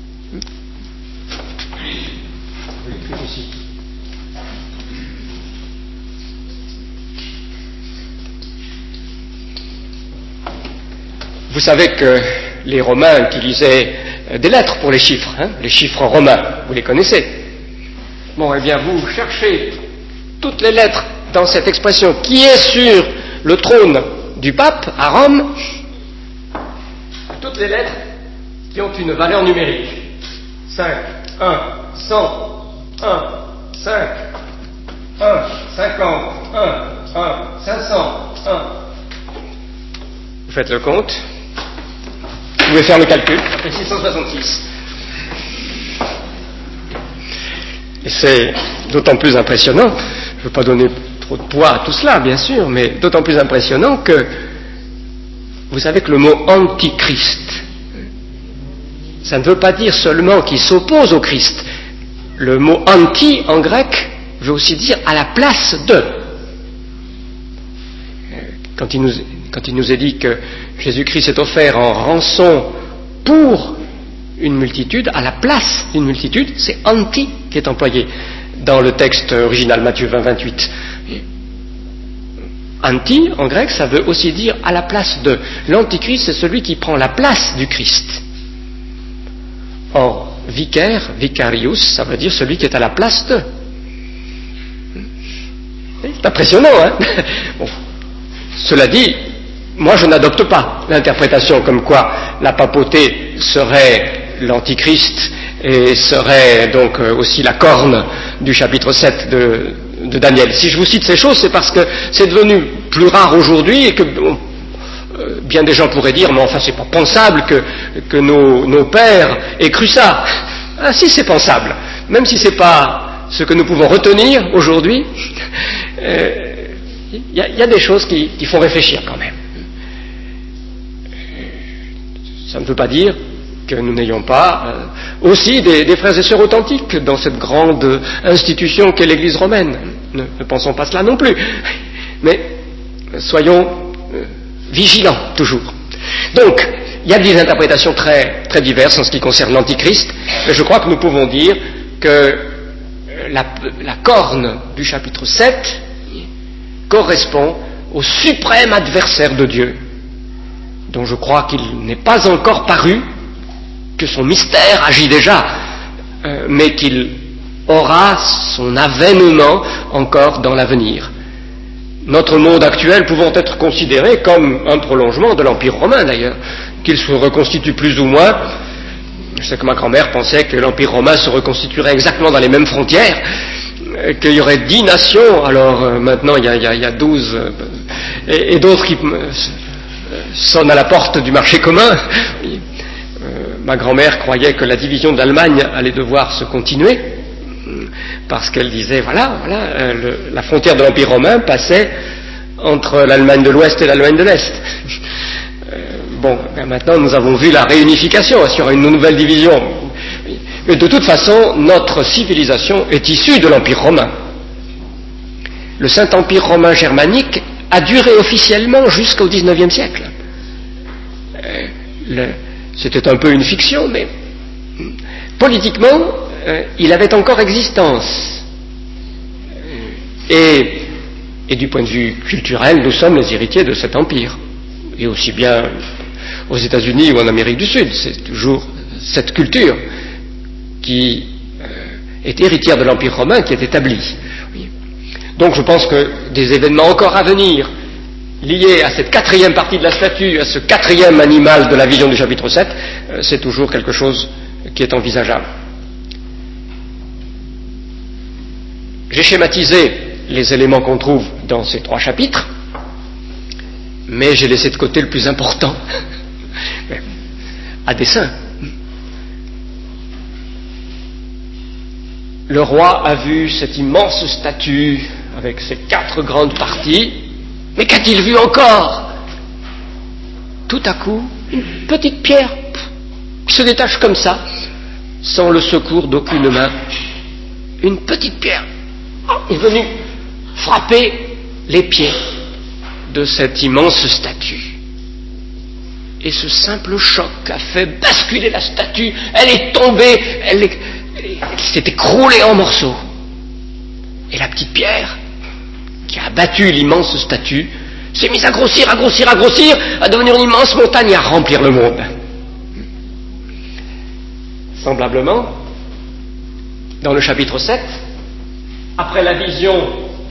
Vous savez que les Romains utilisaient des lettres pour les chiffres, hein, les chiffres romains, vous les connaissez. Bon, eh bien, vous cherchez toutes les lettres dans cette expression qui est sur le trône du pape à Rome, toutes les lettres qui ont une valeur numérique. cinq, un, cent, un, cinq, un, cinquante, un, un, cinq cents, un. Vous faites le compte. Vous pouvez faire le calcul, ça fait six cent soixante-six. Et c'est d'autant plus impressionnant, je ne veux pas donner trop de poids à tout cela, bien sûr, mais d'autant plus impressionnant que vous savez que le mot antichrist, ça ne veut pas dire seulement qu'il s'oppose au Christ. Le mot anti en grec veut aussi dire à la place de. Quand il nous, quand il nous est dit que Jésus-Christ s'est offert en rançon pour une multitude, à la place d'une multitude, c'est anti qui est employé dans le texte original Matthieu vingt, vingt-huit. Anti, en grec, ça veut aussi dire à la place de. L'antichrist, c'est celui qui prend la place du Christ. Or, vicaire, vicarius, ça veut dire celui qui est à la place de. C'est impressionnant, hein? Bon. Cela dit, moi je n'adopte pas l'interprétation comme quoi la papauté serait l'antichrist et serait donc aussi la corne du chapitre sept de, de Daniel. Si je vous cite ces choses, c'est parce que c'est devenu plus rare aujourd'hui et que bon, euh, bien des gens pourraient dire, mais enfin c'est pas pensable que, que nos, nos pères aient cru ça. Ah si, c'est pensable, même si c'est pas ce que nous pouvons retenir aujourd'hui. Euh, Il y, y a des choses qui, qui font réfléchir quand même. Ça ne veut pas dire que nous n'ayons pas euh, aussi des, des frères et sœurs authentiques dans cette grande institution qu'est l'Église romaine. Ne, ne pensons pas cela non plus. Mais soyons euh, vigilants toujours. Donc, il y a des interprétations très, très diverses en ce qui concerne l'Antichrist, mais je crois que nous pouvons dire que la, la corne du chapitre sept correspond au suprême adversaire de Dieu, dont je crois qu'il n'est pas encore paru, que son mystère agit déjà, euh, mais qu'il aura son avènement encore dans l'avenir. Notre monde actuel pouvant être considéré comme un prolongement de l'Empire romain d'ailleurs, qu'il se reconstitue plus ou moins. Je sais que ma grand-mère pensait que l'Empire romain se reconstituerait exactement dans les mêmes frontières, qu'il y aurait dix nations, alors euh, maintenant il y a, il y a, il y a douze, euh, et, et d'autres qui euh, sonnent à la porte du marché commun. Euh, ma grand-mère croyait que la division de l'Allemagne allait devoir se continuer, parce qu'elle disait, voilà, voilà, euh, le, la frontière de l'Empire romain passait entre l'Allemagne de l'Ouest et l'Allemagne de l'Est. Euh, bon, ben maintenant nous avons vu la réunification, il y aura une nouvelle division. Mais de toute façon, notre civilisation est issue de l'Empire romain. Le Saint-Empire romain germanique a duré officiellement jusqu'au dix-neuvième siècle. Euh, le, c'était un peu une fiction, mais politiquement, euh, il avait encore existence. Et, et du point de vue culturel, nous sommes les héritiers de cet empire. Et aussi bien aux États-Unis ou en Amérique du Sud, c'est toujours cette culture qui euh, est héritière de l'Empire romain qui est établie. Oui. Donc je pense que des événements encore à venir, liés à cette quatrième partie de la statue, à ce quatrième animal de la vision du chapitre sept, euh, c'est toujours quelque chose qui est envisageable. J'ai schématisé les éléments qu'on trouve dans ces trois chapitres, mais j'ai laissé de côté le plus important, à dessein. Le roi a vu cette immense statue avec ses quatre grandes parties, mais qu'a-t-il vu encore? Tout à coup, une petite pierre qui se détache comme ça, sans le secours d'aucune main. Une petite pierre. est venu frapper les pieds de cette immense statue. Et ce simple choc a fait basculer la statue. Elle est tombée, elle, est, elle s'est écroulée en morceaux. Et la petite pierre, qui a battu l'immense statue, s'est mise à grossir, à grossir, à grossir, à devenir une immense montagne et à remplir le monde. Semblablement, dans le chapitre sept, après la vision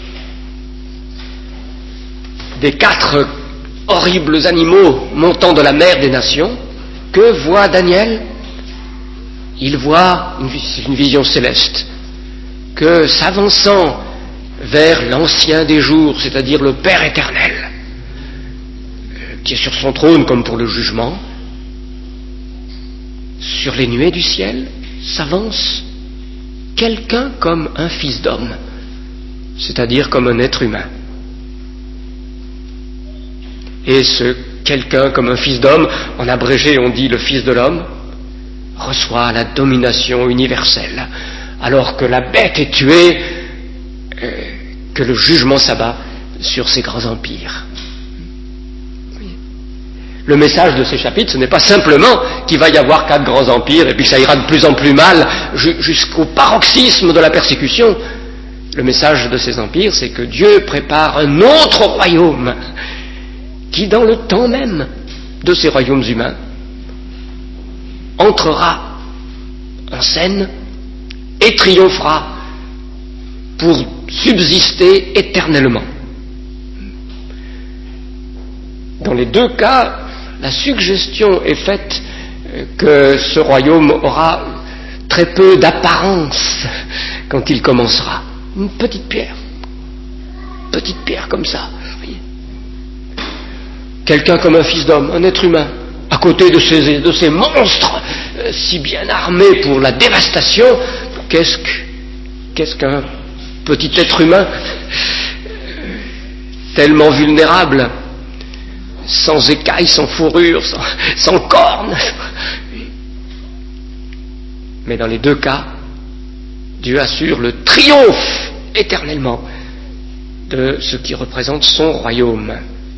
des quatre horribles animaux montant de la mer des nations, que voit Daniel? Il voit une, une vision céleste, que s'avançant vers l'ancien des jours, c'est-à-dire le Père éternel, qui est sur son trône comme pour le jugement, sur les nuées du ciel s'avance quelqu'un comme un fils d'homme, c'est-à-dire comme un être humain. Et ce quelqu'un comme un fils d'homme, en abrégé on dit le fils de l'homme, reçoit la domination universelle, alors que la bête est tuée, euh, que le jugement s'abat sur ces grands empires. Le message de ces chapitres, ce n'est pas simplement qu'il va y avoir quatre grands empires et puis que ça ira de plus en plus mal jusqu'au paroxysme de la persécution. Le message de ces empires, c'est que Dieu prépare un autre royaume qui, dans le temps même de ces royaumes humains, entrera en scène et triomphera pour subsister éternellement. Dans les deux cas, la suggestion est faite que ce royaume aura très peu d'apparence quand il commencera. Une petite pierre, petite pierre comme ça. Voyez. Quelqu'un comme un fils d'homme, un être humain, à côté de ces, de ces monstres euh, si bien armés pour la dévastation. Qu'est-ce, que, qu'est-ce qu'un petit être humain euh, tellement vulnérable, sans écailles, sans fourrure, sans, sans cornes. Mais dans les deux cas, Dieu assure le triomphe éternellement de ce qui représente son royaume.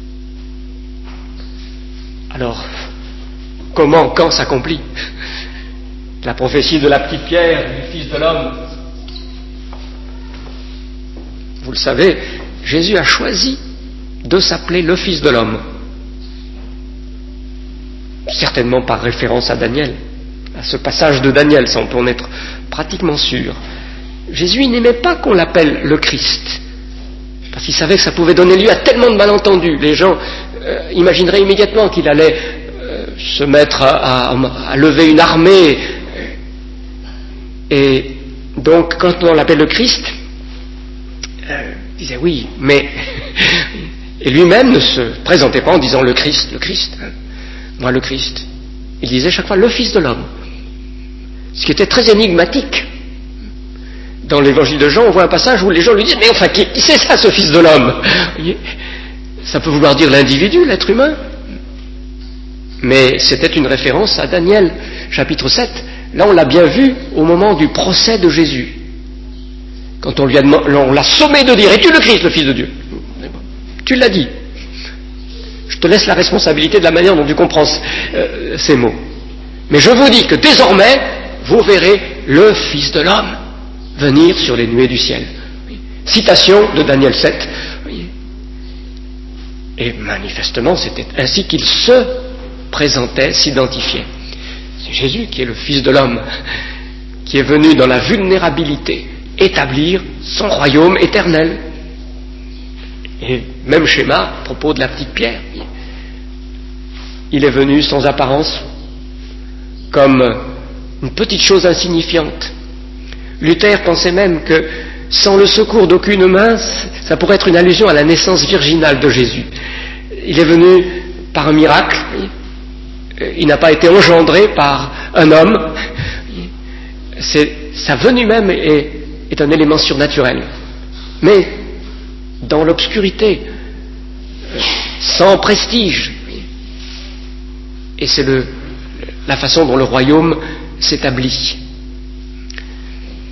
Alors, comment, quand s'accomplit la prophétie de la petite pierre du Fils de l'homme? Vous le savez, Jésus a choisi de s'appeler le Fils de l'homme. Certainement par référence à Daniel, à ce passage de Daniel, ça on peut en être pratiquement sûr. Jésus n'aimait pas qu'on l'appelle le Christ, parce qu'il savait que ça pouvait donner lieu à tellement de malentendus. Les gens euh, imagineraient immédiatement qu'il allait euh, se mettre à, à, à lever une armée, et donc quand on l'appelle le Christ, euh, il disait oui, mais et lui-même ne se présentait pas en disant le Christ, le Christ. Hein. Moi, le Christ. Il disait chaque fois le Fils de l'homme. Ce qui était très énigmatique. Dans l'évangile de Jean, on voit un passage où les gens lui disent, mais enfin, qui, qui c'est ça, ce Fils de l'homme? Ça peut vouloir dire l'individu, l'être humain. Mais c'était une référence à Daniel, chapitre sept. Là, on l'a bien vu au moment du procès de Jésus. Quand on lui a demandé, on l'a sommé de dire, es-tu le Christ, le Fils de Dieu? Tu l'as dit. Je te laisse la responsabilité de la manière dont tu comprends euh, ces mots. Mais je vous dis que désormais, vous verrez le Fils de l'homme venir sur les nuées du ciel. Citation de Daniel sept. Et manifestement, c'était ainsi qu'il se présentait, s'identifiait. C'est Jésus qui est le Fils de l'homme, qui est venu dans la vulnérabilité établir son royaume éternel. Et même schéma à propos de la petite pierre. Il est venu sans apparence, comme une petite chose insignifiante. Luther pensait même que sans le secours d'aucune main, ça pourrait être une allusion à la naissance virginale de Jésus. Il est venu par un miracle, il n'a pas été engendré par un homme. C'est, sa venue même est, est un élément surnaturel. Mais dans l'obscurité, sans prestige. Et c'est le, la façon dont le royaume s'établit.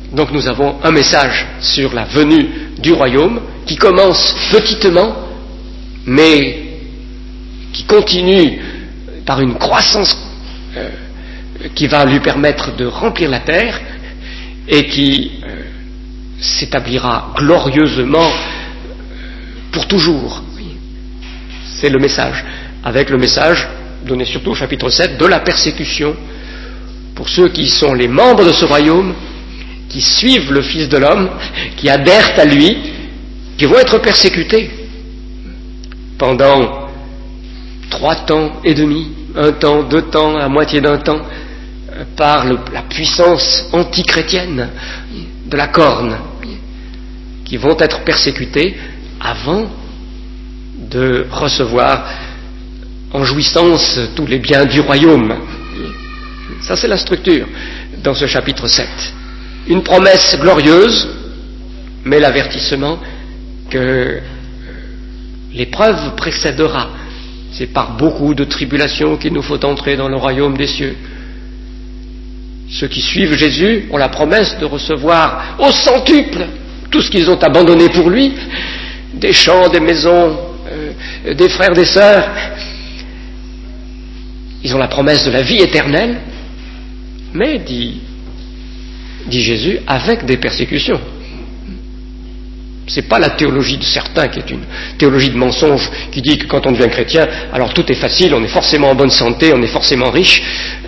Donc nous avons un message sur la venue du royaume qui commence petitement, mais qui continue par une croissance euh, qui va lui permettre de remplir la terre et qui euh, s'établira glorieusement pour toujours. C'est le message, avec le message donné surtout au chapitre sept de la persécution pour ceux qui sont les membres de ce royaume, qui suivent le Fils de l'homme, qui adhèrent à lui, qui vont être persécutés pendant trois temps et demi, un temps, deux temps, à moitié d'un temps, par le, la puissance antichrétienne de la corne, qui vont être persécutés avant de recevoir en jouissance tous les biens du royaume. Ça, c'est la structure dans ce chapitre sept. Une promesse glorieuse, mais l'avertissement que l'épreuve précédera. C'est par beaucoup de tribulations qu'il nous faut entrer dans le royaume des cieux. Ceux qui suivent Jésus ont la promesse de recevoir au centuple tout ce qu'ils ont abandonné pour lui, des champs, des maisons, euh, des frères, des sœurs. Ils ont la promesse de la vie éternelle, mais, dit, dit Jésus, avec des persécutions. C'est pas la théologie de certains qui est une théologie de mensonge qui dit que quand on devient chrétien, alors tout est facile, on est forcément en bonne santé, on est forcément riche.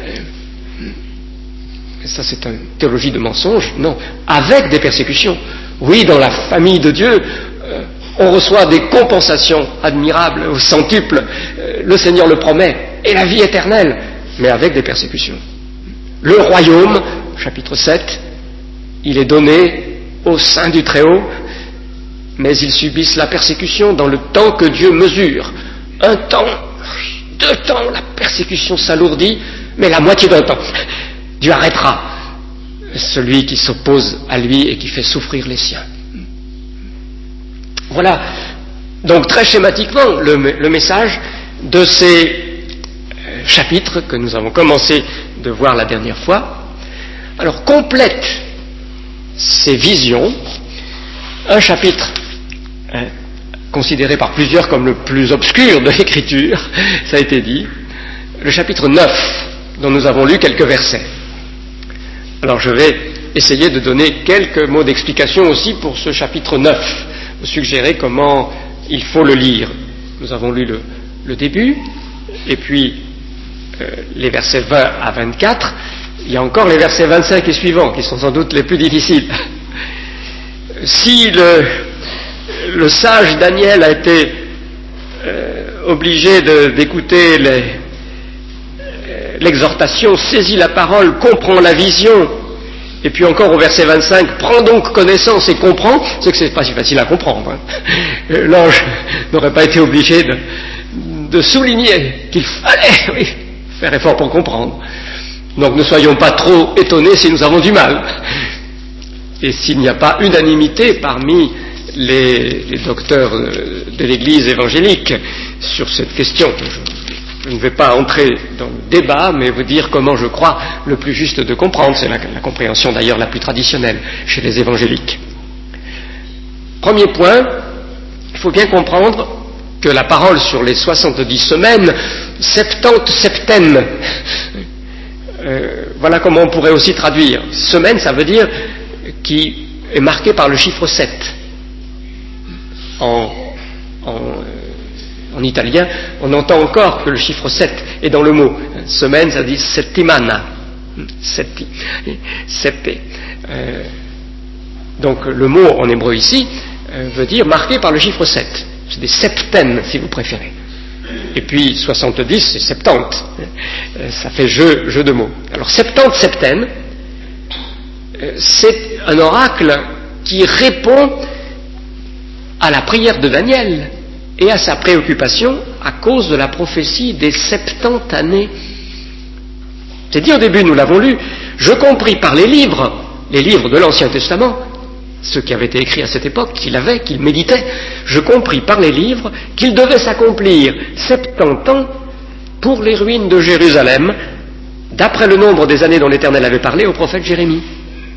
Ça, c'est une théologie de mensonge. Non, avec des persécutions. Oui, dans la famille de Dieu, euh, on reçoit des compensations admirables au centuple. Euh, le Seigneur le promet. Et la vie éternelle, mais avec des persécutions. Le royaume, chapitre sept, il est donné au sein du Très-Haut, mais ils subissent la persécution dans le temps que Dieu mesure. Un temps, deux temps, la persécution s'alourdit, mais la moitié d'un temps. Dieu arrêtera celui qui s'oppose à lui et qui fait souffrir les siens. Voilà, donc très schématiquement, le, le message de ces chapitres que nous avons commencé de voir la dernière fois. Alors, complète ces visions un chapitre hein, considéré par plusieurs comme le plus obscur de l'Écriture, ça a été dit, le chapitre neuf, dont nous avons lu quelques versets. Alors je vais essayer de donner quelques mots d'explication aussi pour ce chapitre neuf, vous suggérer comment il faut le lire. Nous avons lu le, le début, et puis euh, les versets vingt à vingt-quatre, il y a encore les versets vingt-cinq et suivants, qui sont sans doute les plus difficiles. Si le, le sage Daniel a été euh, obligé de, d'écouter les, euh, l'exhortation, saisis la parole, comprends la vision, et puis encore au verset vingt-cinq, prends donc connaissance et comprends, c'est que c'est pas si facile à comprendre. Hein. L'ange n'aurait pas été obligé de, de souligner qu'il fallait oui, faire effort pour comprendre. Donc ne soyons pas trop étonnés si nous avons du mal. Et s'il n'y a pas unanimité parmi les, les docteurs de l'Église évangélique sur cette question, je, je ne vais pas entrer dans le débat, mais vous dire comment je crois le plus juste de comprendre. C'est la, la compréhension d'ailleurs la plus traditionnelle chez les évangéliques. Premier point, il faut bien comprendre que la parole sur les soixante-dix semaines, septante septaines, euh, voilà comment on pourrait aussi traduire. Semaine, ça veut dire qui est marqué par le chiffre sept. En, en, en italien, on entend encore que le chiffre sept est dans le mot. Semaine, ça dit settimana. Setti. Seppe. Euh, donc le mot en hébreu ici euh, veut dire marqué par le chiffre sept. C'est des septaines, si vous préférez. Et puis soixante-dix, c'est septante. Euh, ça fait jeu, jeu de mots. Alors septante septaines, c'est un oracle qui répond à la prière de Daniel et à sa préoccupation à cause de la prophétie des septante années. C'est dit au début, nous l'avons lu, je compris par les livres, les livres de l'Ancien Testament, ceux qui avaient été écrits à cette époque, qu'il avait, qu'il méditait, je compris par les livres qu'il devait s'accomplir septante ans pour les ruines de Jérusalem, d'après le nombre des années dont l'Éternel avait parlé au prophète Jérémie.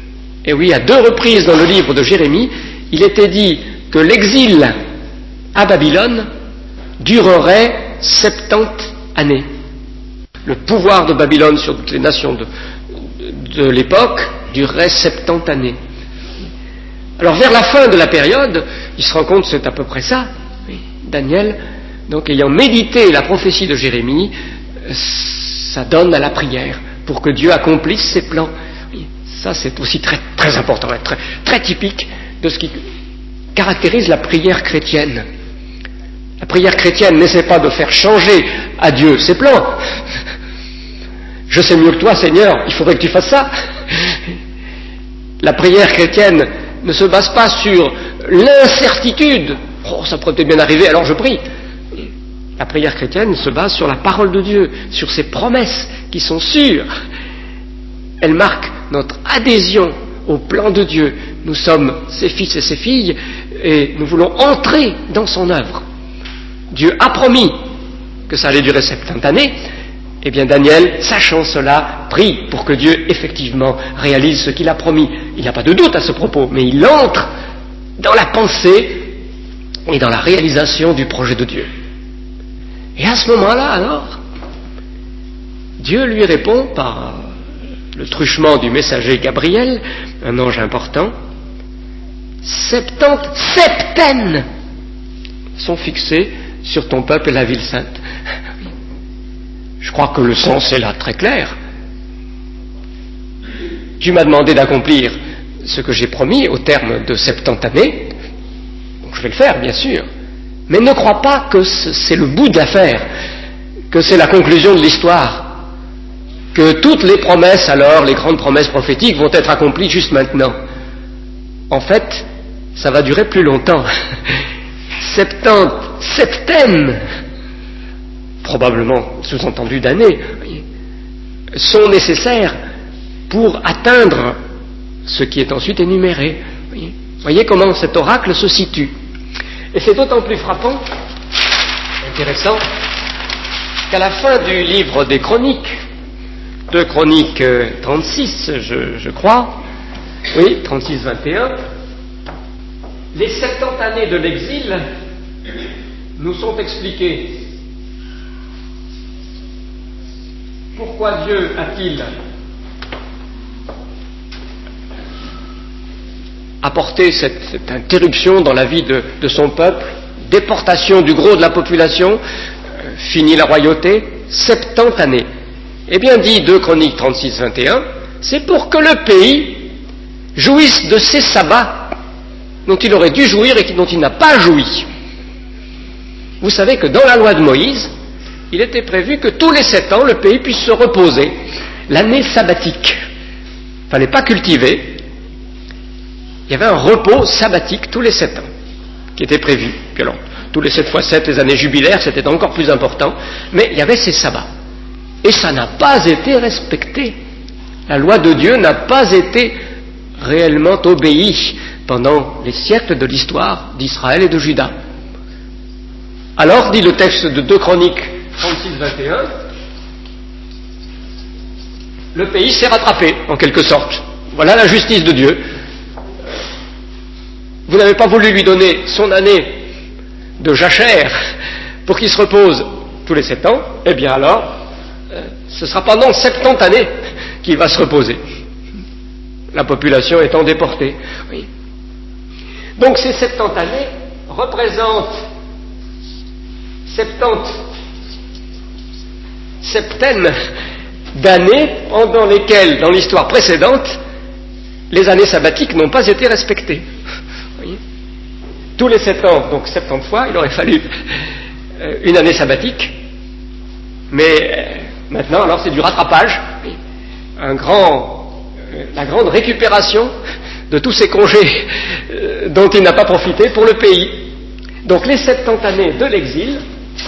Et oui, à deux reprises dans le livre de Jérémie, il était dit que l'exil à Babylone durerait septante années. Le pouvoir de Babylone sur toutes les nations de, de, de l'époque durerait septante années. Alors vers la fin de la période, il se rend compte que c'est à peu près ça. Oui, Daniel, donc ayant médité la prophétie de Jérémie, ça donne à la prière pour que Dieu accomplisse ses plans. Oui, ça c'est aussi très, très important, très, très typique de ce qui caractérise la prière chrétienne. La prière chrétienne n'essaie pas de faire changer à Dieu ses plans. Je sais mieux que toi, Seigneur, il faudrait que tu fasses ça. La prière chrétienne ne se base pas sur l'incertitude. Oh, ça pourrait peut-être bien arriver, alors je prie. La prière chrétienne se base sur la parole de Dieu, sur ses promesses qui sont sûres. Elle marque notre adhésion au plan de Dieu. Nous sommes ses fils et ses filles et nous voulons entrer dans son œuvre. Dieu a promis que ça allait durer septante années. Eh bien Daniel, sachant cela, prie pour que Dieu effectivement réalise ce qu'il a promis. Il n'y a pas de doute à ce propos, mais il entre dans la pensée et dans la réalisation du projet de Dieu. Et à ce moment-là, alors, Dieu lui répond par le truchement du messager Gabriel, un ange important. Septante septaines sont fixées sur ton peuple et la ville sainte. Je crois que le sens est là très clair. Tu m'as demandé d'accomplir ce que j'ai promis au terme de septante années, donc je vais le faire, bien sûr. Mais ne crois pas que c'est le bout de l'affaire, que c'est la conclusion de l'histoire, que toutes les promesses, alors, les grandes promesses prophétiques, vont être accomplies juste maintenant. En fait, ça va durer plus longtemps. Septante septaines, probablement sous-entendu d'années, sont nécessaires pour atteindre ce qui est ensuite énuméré. Voyez, voyez comment cet oracle se situe. Et c'est d'autant plus frappant, intéressant, qu'à la fin du livre des Chroniques, de Chroniques trente-six, je, je crois, oui, trente-six vingt et un, les septante années de l'exil nous sont expliquées. Pourquoi Dieu a-t-il apporté cette, cette interruption dans la vie de, de son peuple, déportation du gros de la population, euh, fini la royauté, septante années. Eh bien, dit deux Chroniques trente-six vingt et un, c'est pour que le pays jouisse de ses sabbats dont il aurait dû jouir et dont il n'a pas joui. Vous savez que dans la loi de Moïse, il était prévu que tous les sept ans, le pays puisse se reposer. L'année sabbatique. Il ne fallait pas cultiver. Il y avait un repos sabbatique tous les sept ans, qui était prévu. Puis alors, tous les sept fois sept, les années jubilaires, c'était encore plus important. Mais il y avait ces sabbats. Et ça n'a pas été respecté. La loi de Dieu n'a pas été réellement obéie pendant les siècles de l'histoire d'Israël et de Juda. Alors, dit le texte de deux Chroniques trente-six vingt et un, le pays s'est rattrapé, en quelque sorte. Voilà la justice de Dieu. Vous n'avez pas voulu lui donner son année de jachère pour qu'il se repose tous les sept ans, eh bien alors, euh, ce sera pendant septante années qu'il va se reposer. La population étant déportée. Oui. Donc ces septante années représentent septante septaines d'années pendant lesquelles, dans l'histoire précédente, les années sabbatiques n'ont pas été respectées. Vous voyez ? Tous les sept ans, donc septante fois, il aurait fallu euh, une année sabbatique, mais euh, maintenant, alors c'est du rattrapage, un grand, euh, la grande récupération de tous ces congés euh, dont il n'a pas profité pour le pays. Donc les septante années de l'exil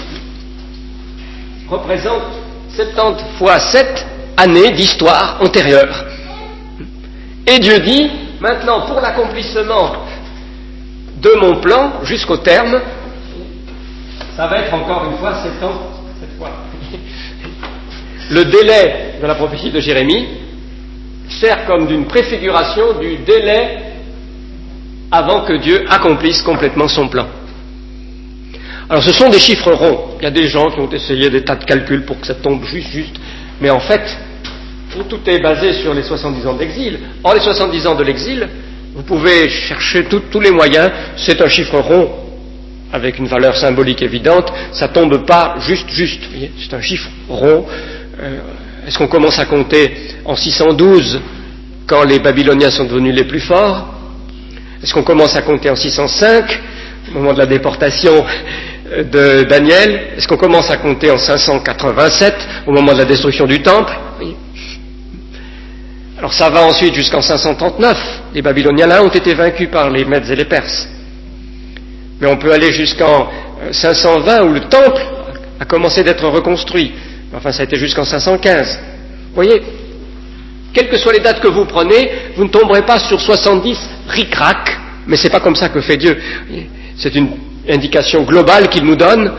représentent septante fois sept années d'histoire antérieure. Et Dieu dit, maintenant pour l'accomplissement de mon plan, jusqu'au terme, ça va être encore une fois sept ans, cette fois. Le délai de la prophétie de Jérémie sert comme d'une préfiguration du délai avant que Dieu accomplisse complètement son plan. Alors ce sont des chiffres ronds. Il y a des gens qui ont essayé des tas de calculs pour que ça tombe juste, juste. Mais en fait, tout est basé sur les soixante-dix ans d'exil. Or, les soixante-dix ans de l'exil, vous pouvez chercher tout, tous les moyens, c'est un chiffre rond, avec une valeur symbolique évidente, ça tombe pas juste, juste. Vous voyez, c'est un chiffre rond. Euh, est-ce qu'on commence à compter en six cent douze, quand les Babyloniens sont devenus les plus forts? Est-ce qu'on commence à compter en six cent cinq, au moment de la déportation de Daniel? Est-ce qu'on commence à compter en cinq cent quatre-vingt-sept, au moment de la destruction du temple? Oui. Alors ça va ensuite jusqu'en cinq cent trente-neuf. Les Babyloniens là ont été vaincus par les Mèdes et les Perses. Mais on peut aller jusqu'en cinq cent vingt, où le temple a commencé d'être reconstruit. Enfin, ça a été jusqu'en cinq cent quinze. Vous voyez, quelles que soient les dates que vous prenez, vous ne tomberez pas sur soixante-dix ric-rac, mais c'est pas comme ça que fait Dieu. C'est une indication globale qu'il nous donne,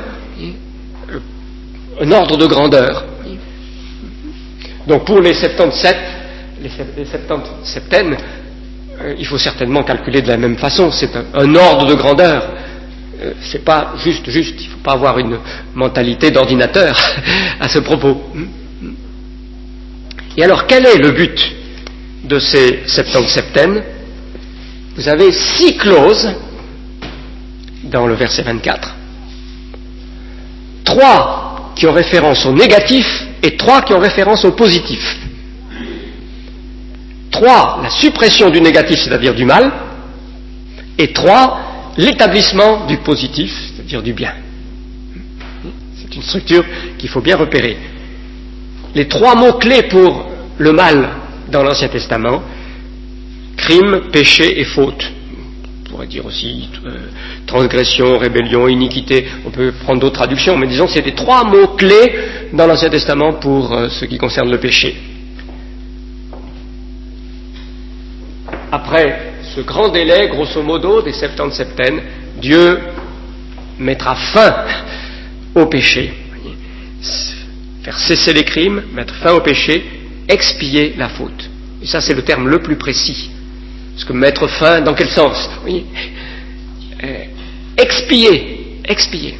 un ordre de grandeur. Donc pour les soixante-dix-sept, les soixante-dix septaines, euh, il faut certainement calculer de la même façon. C'est un, un ordre de grandeur. Euh, c'est pas juste, juste. Il ne faut pas avoir une mentalité d'ordinateur à ce propos. Et alors, quel est le but de ces soixante-dix septaines? Vous avez six clauses dans le verset vingt-quatre. Trois qui ont référence au négatif et trois qui ont référence au positif. Trois, la suppression du négatif, c'est-à-dire du mal, et trois, l'établissement du positif, c'est-à-dire du bien. C'est une structure qu'il faut bien repérer. Les trois mots-clés pour le mal dans l'Ancien Testament, crime, péché et faute. On pourrait dire aussi euh, transgression, rébellion, iniquité, on peut prendre d'autres traductions, mais disons que c'est les trois mots-clés dans l'Ancien Testament pour euh, ce qui concerne le péché. Après ce grand délai, grosso modo, des soixante-dix septaines, Dieu mettra fin au péché. Faire cesser les crimes, mettre fin au péché, expier la faute. Et ça, c'est le terme le plus précis. Parce que mettre fin, dans quel sens? Oui. Euh, expier, expier.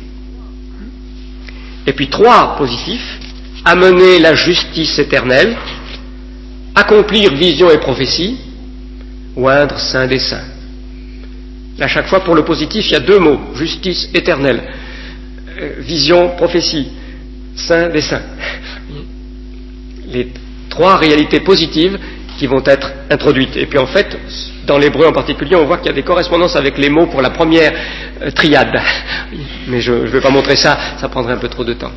Et puis trois positifs, amener la justice éternelle, accomplir vision et prophétie, oindre saint des saints. À chaque fois, pour le positif, il y a deux mots, justice éternelle, euh, vision, prophétie, saint des saints. Les trois réalités positives qui vont être introduites. Et puis en fait, dans l'hébreu en particulier, on voit qu'il y a des correspondances avec les mots pour la première euh, triade. Mais je ne vais pas montrer ça, ça prendrait un peu trop de temps.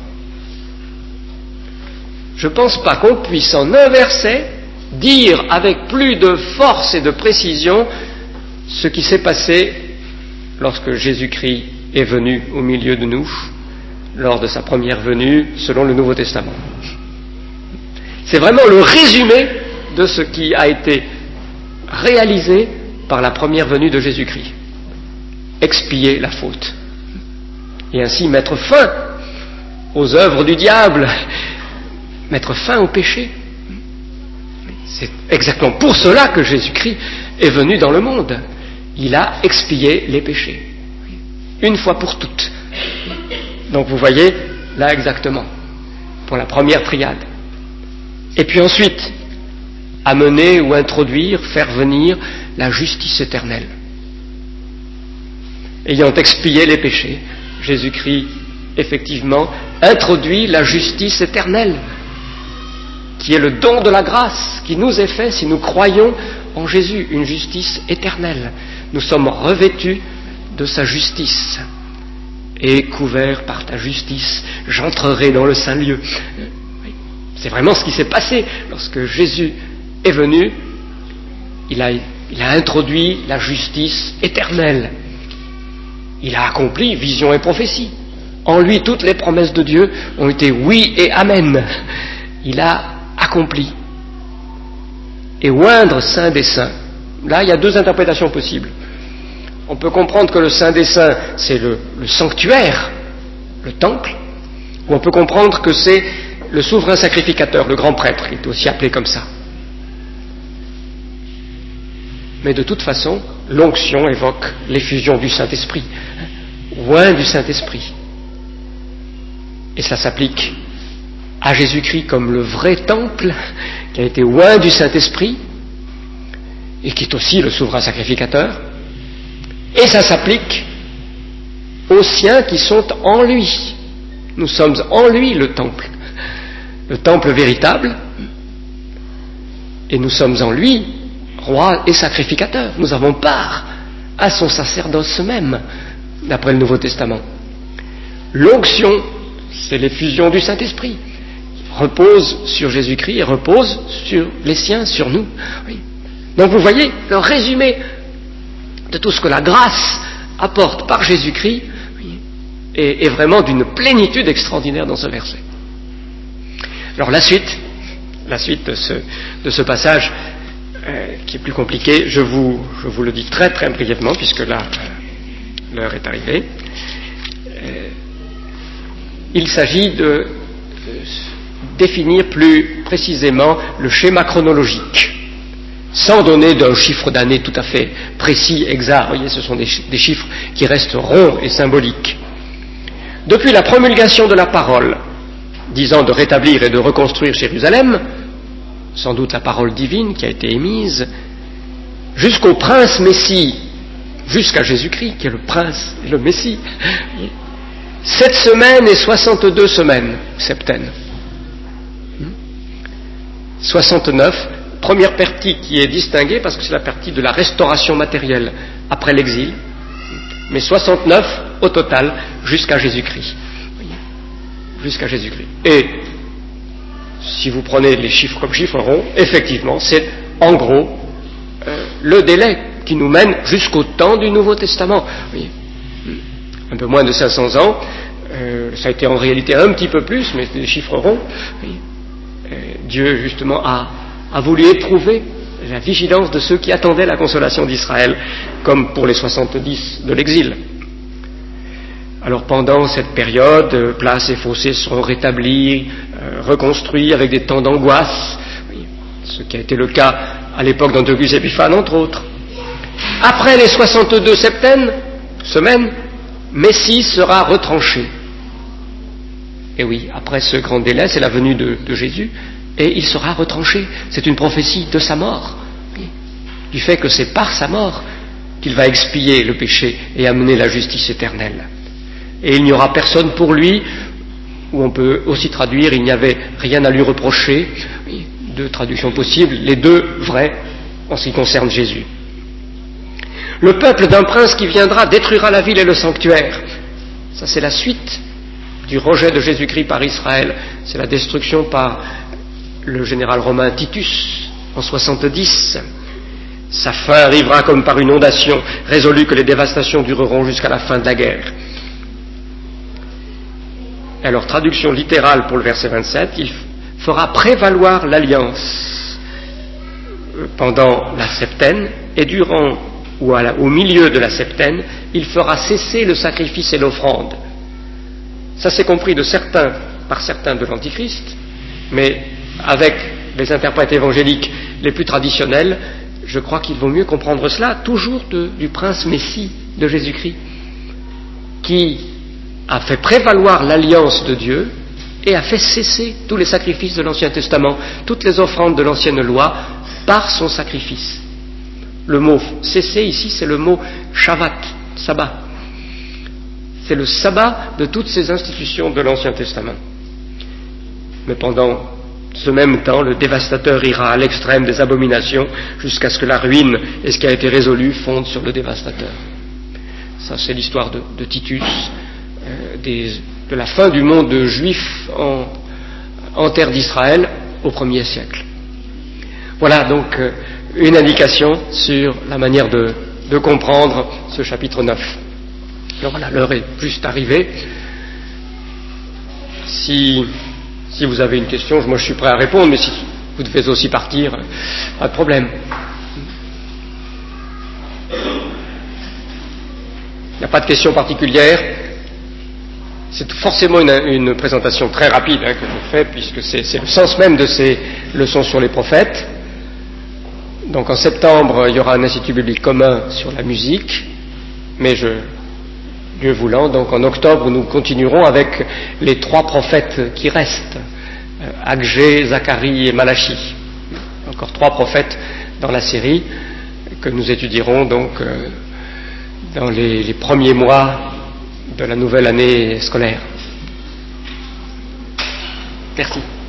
Je ne pense pas qu'on puisse en un verset dire avec plus de force et de précision ce qui s'est passé lorsque Jésus-Christ est venu au milieu de nous, lors de sa première venue, selon le Nouveau Testament. C'est vraiment le résumé de ce qui a été réalisé par la première venue de Jésus-Christ. Expier la faute. Et ainsi mettre fin aux œuvres du diable, mettre fin au péché. C'est exactement pour cela que Jésus-Christ est venu dans le monde. Il a expié les péchés. Une fois pour toutes. Donc vous voyez, là exactement, pour la première triade. Et puis ensuite, amener ou introduire, faire venir la justice éternelle. Ayant expié les péchés, Jésus-Christ, effectivement, introduit la justice éternelle, qui est le don de la grâce qui nous est fait si nous croyons en Jésus, une justice éternelle. Nous sommes revêtus de sa justice. Et couverts par ta justice, j'entrerai dans le saint lieu. C'est vraiment ce qui s'est passé lorsque Jésus est venu. Il a, il a introduit la justice éternelle. Il a accompli vision et prophétie. En lui, toutes les promesses de Dieu ont été oui et amen. Il a accompli. Et oindre saint des saints. Là, il y a deux interprétations possibles. On peut comprendre que le saint des saints, c'est le, le sanctuaire, le temple, ou on peut comprendre que c'est le souverain sacrificateur, le grand prêtre, qui est aussi appelé comme ça. Mais de toute façon, l'onction évoque l'effusion du Saint-Esprit, oint du Saint-Esprit. Et ça s'applique à Jésus-Christ comme le vrai temple qui a été oint du Saint-Esprit et qui est aussi le souverain sacrificateur. Et ça s'applique aux siens qui sont en lui. Nous sommes en lui le temple, le temple véritable, et nous sommes en lui roi et sacrificateur. Nous avons part à son sacerdoce même, d'après le Nouveau Testament. L'onction, c'est l'effusion du Saint-Esprit, repose sur Jésus-Christ et repose sur les siens, sur nous. Oui. Donc vous voyez, le résumé de tout ce que la grâce apporte par Jésus-Christ oui, est, est vraiment d'une plénitude extraordinaire dans ce verset. Alors la suite, la suite de ce, de ce passage, euh, qui est plus compliqué, je vous, je vous le dis très très brièvement, puisque là, euh, l'heure est arrivée. Euh, il s'agit de euh, définir plus précisément le schéma chronologique, sans donner d'un chiffre d'année tout à fait précis, exact. Vous voyez, ce sont des, des chiffres qui restent ronds et symboliques. Depuis la promulgation de la parole, disant de rétablir et de reconstruire Jérusalem, sans doute la parole divine qui a été émise, jusqu'au prince Messie, jusqu'à Jésus-Christ, qui est le prince et le Messie, sept semaines et soixante-deux semaines, septaine. soixante-neuf, première partie qui est distinguée parce que c'est la partie de la restauration matérielle après l'exil, mais soixante-neuf au total jusqu'à Jésus-Christ. Jusqu'à Jésus-Christ. Et si vous prenez les chiffres comme chiffres ronds, effectivement, c'est en gros euh, le délai qui nous mène jusqu'au temps du Nouveau Testament. Oui. Un peu moins de cinq cents ans, euh, ça a été en réalité un petit peu plus, mais c'est des chiffres ronds. Oui. Euh, Dieu, justement, a, a voulu éprouver la vigilance de ceux qui attendaient la consolation d'Israël, comme pour les soixante-dix de l'exil. Alors pendant cette période, places et fossés seront rétablis, euh, reconstruits avec des temps d'angoisse, oui, ce qui a été le cas à l'époque d'Antiochus Épiphane, entre autres. Après les soixante-deux septaines, semaines, Messie sera retranché. Et oui, après ce grand délai, c'est la venue de, de Jésus, et il sera retranché. C'est une prophétie de sa mort, oui, du fait que c'est par sa mort qu'il va expier le péché et amener la justice éternelle. Et il n'y aura personne pour lui, ou on peut aussi traduire, il n'y avait rien à lui reprocher, oui, deux traductions possibles, les deux vraies en ce qui concerne Jésus. Le peuple d'un prince qui viendra détruira la ville et le sanctuaire. Ça c'est la suite du rejet de Jésus-Christ par Israël, c'est la destruction par le général romain Titus en soixante-dix. Sa fin arrivera comme par une ondation, résolu que les dévastations dureront jusqu'à la fin de la guerre. Alors, traduction littérale pour le verset vingt-sept, il fera prévaloir l'alliance pendant la septaine, et durant, ou à la, au milieu de la septaine, il fera cesser le sacrifice et l'offrande. Ça c'est compris de certains, par certains de l'Antichrist, mais avec les interprètes évangéliques les plus traditionnels, je crois qu'il vaut mieux comprendre cela toujours de, du prince Messie de Jésus-Christ, qui a fait prévaloir l'alliance de Dieu et a fait cesser tous les sacrifices de l'Ancien Testament, toutes les offrandes de l'Ancienne Loi, par son sacrifice. Le mot cesser ici, c'est le mot Shabbat, sabbat. C'est le sabbat de toutes ces institutions de l'Ancien Testament. Mais pendant ce même temps, le dévastateur ira à l'extrême des abominations jusqu'à ce que la ruine et ce qui a été résolu fondent sur le dévastateur. Ça, c'est l'histoire de, de Titus, euh, des, de la fin du monde juif en, en terre d'Israël au premier siècle. Voilà donc euh, une indication sur la manière de, de comprendre ce chapitre neuf. Alors voilà, l'heure est juste arrivée. Si, si vous avez une question, moi je suis prêt à répondre, mais si vous devez aussi partir, pas de problème. Il n'y a pas de question particulière. C'est forcément une, une présentation très rapide hein, que je fais, puisque c'est, c'est le sens même de ces leçons sur les prophètes. Donc en septembre, il y aura un institut biblique commun sur la musique, mais je, Dieu voulant, donc en octobre, nous continuerons avec les trois prophètes qui restent, Agé, Zacharie et Malachi. Encore trois prophètes dans la série que nous étudierons donc euh, dans les, les premiers mois de la nouvelle année scolaire. Merci.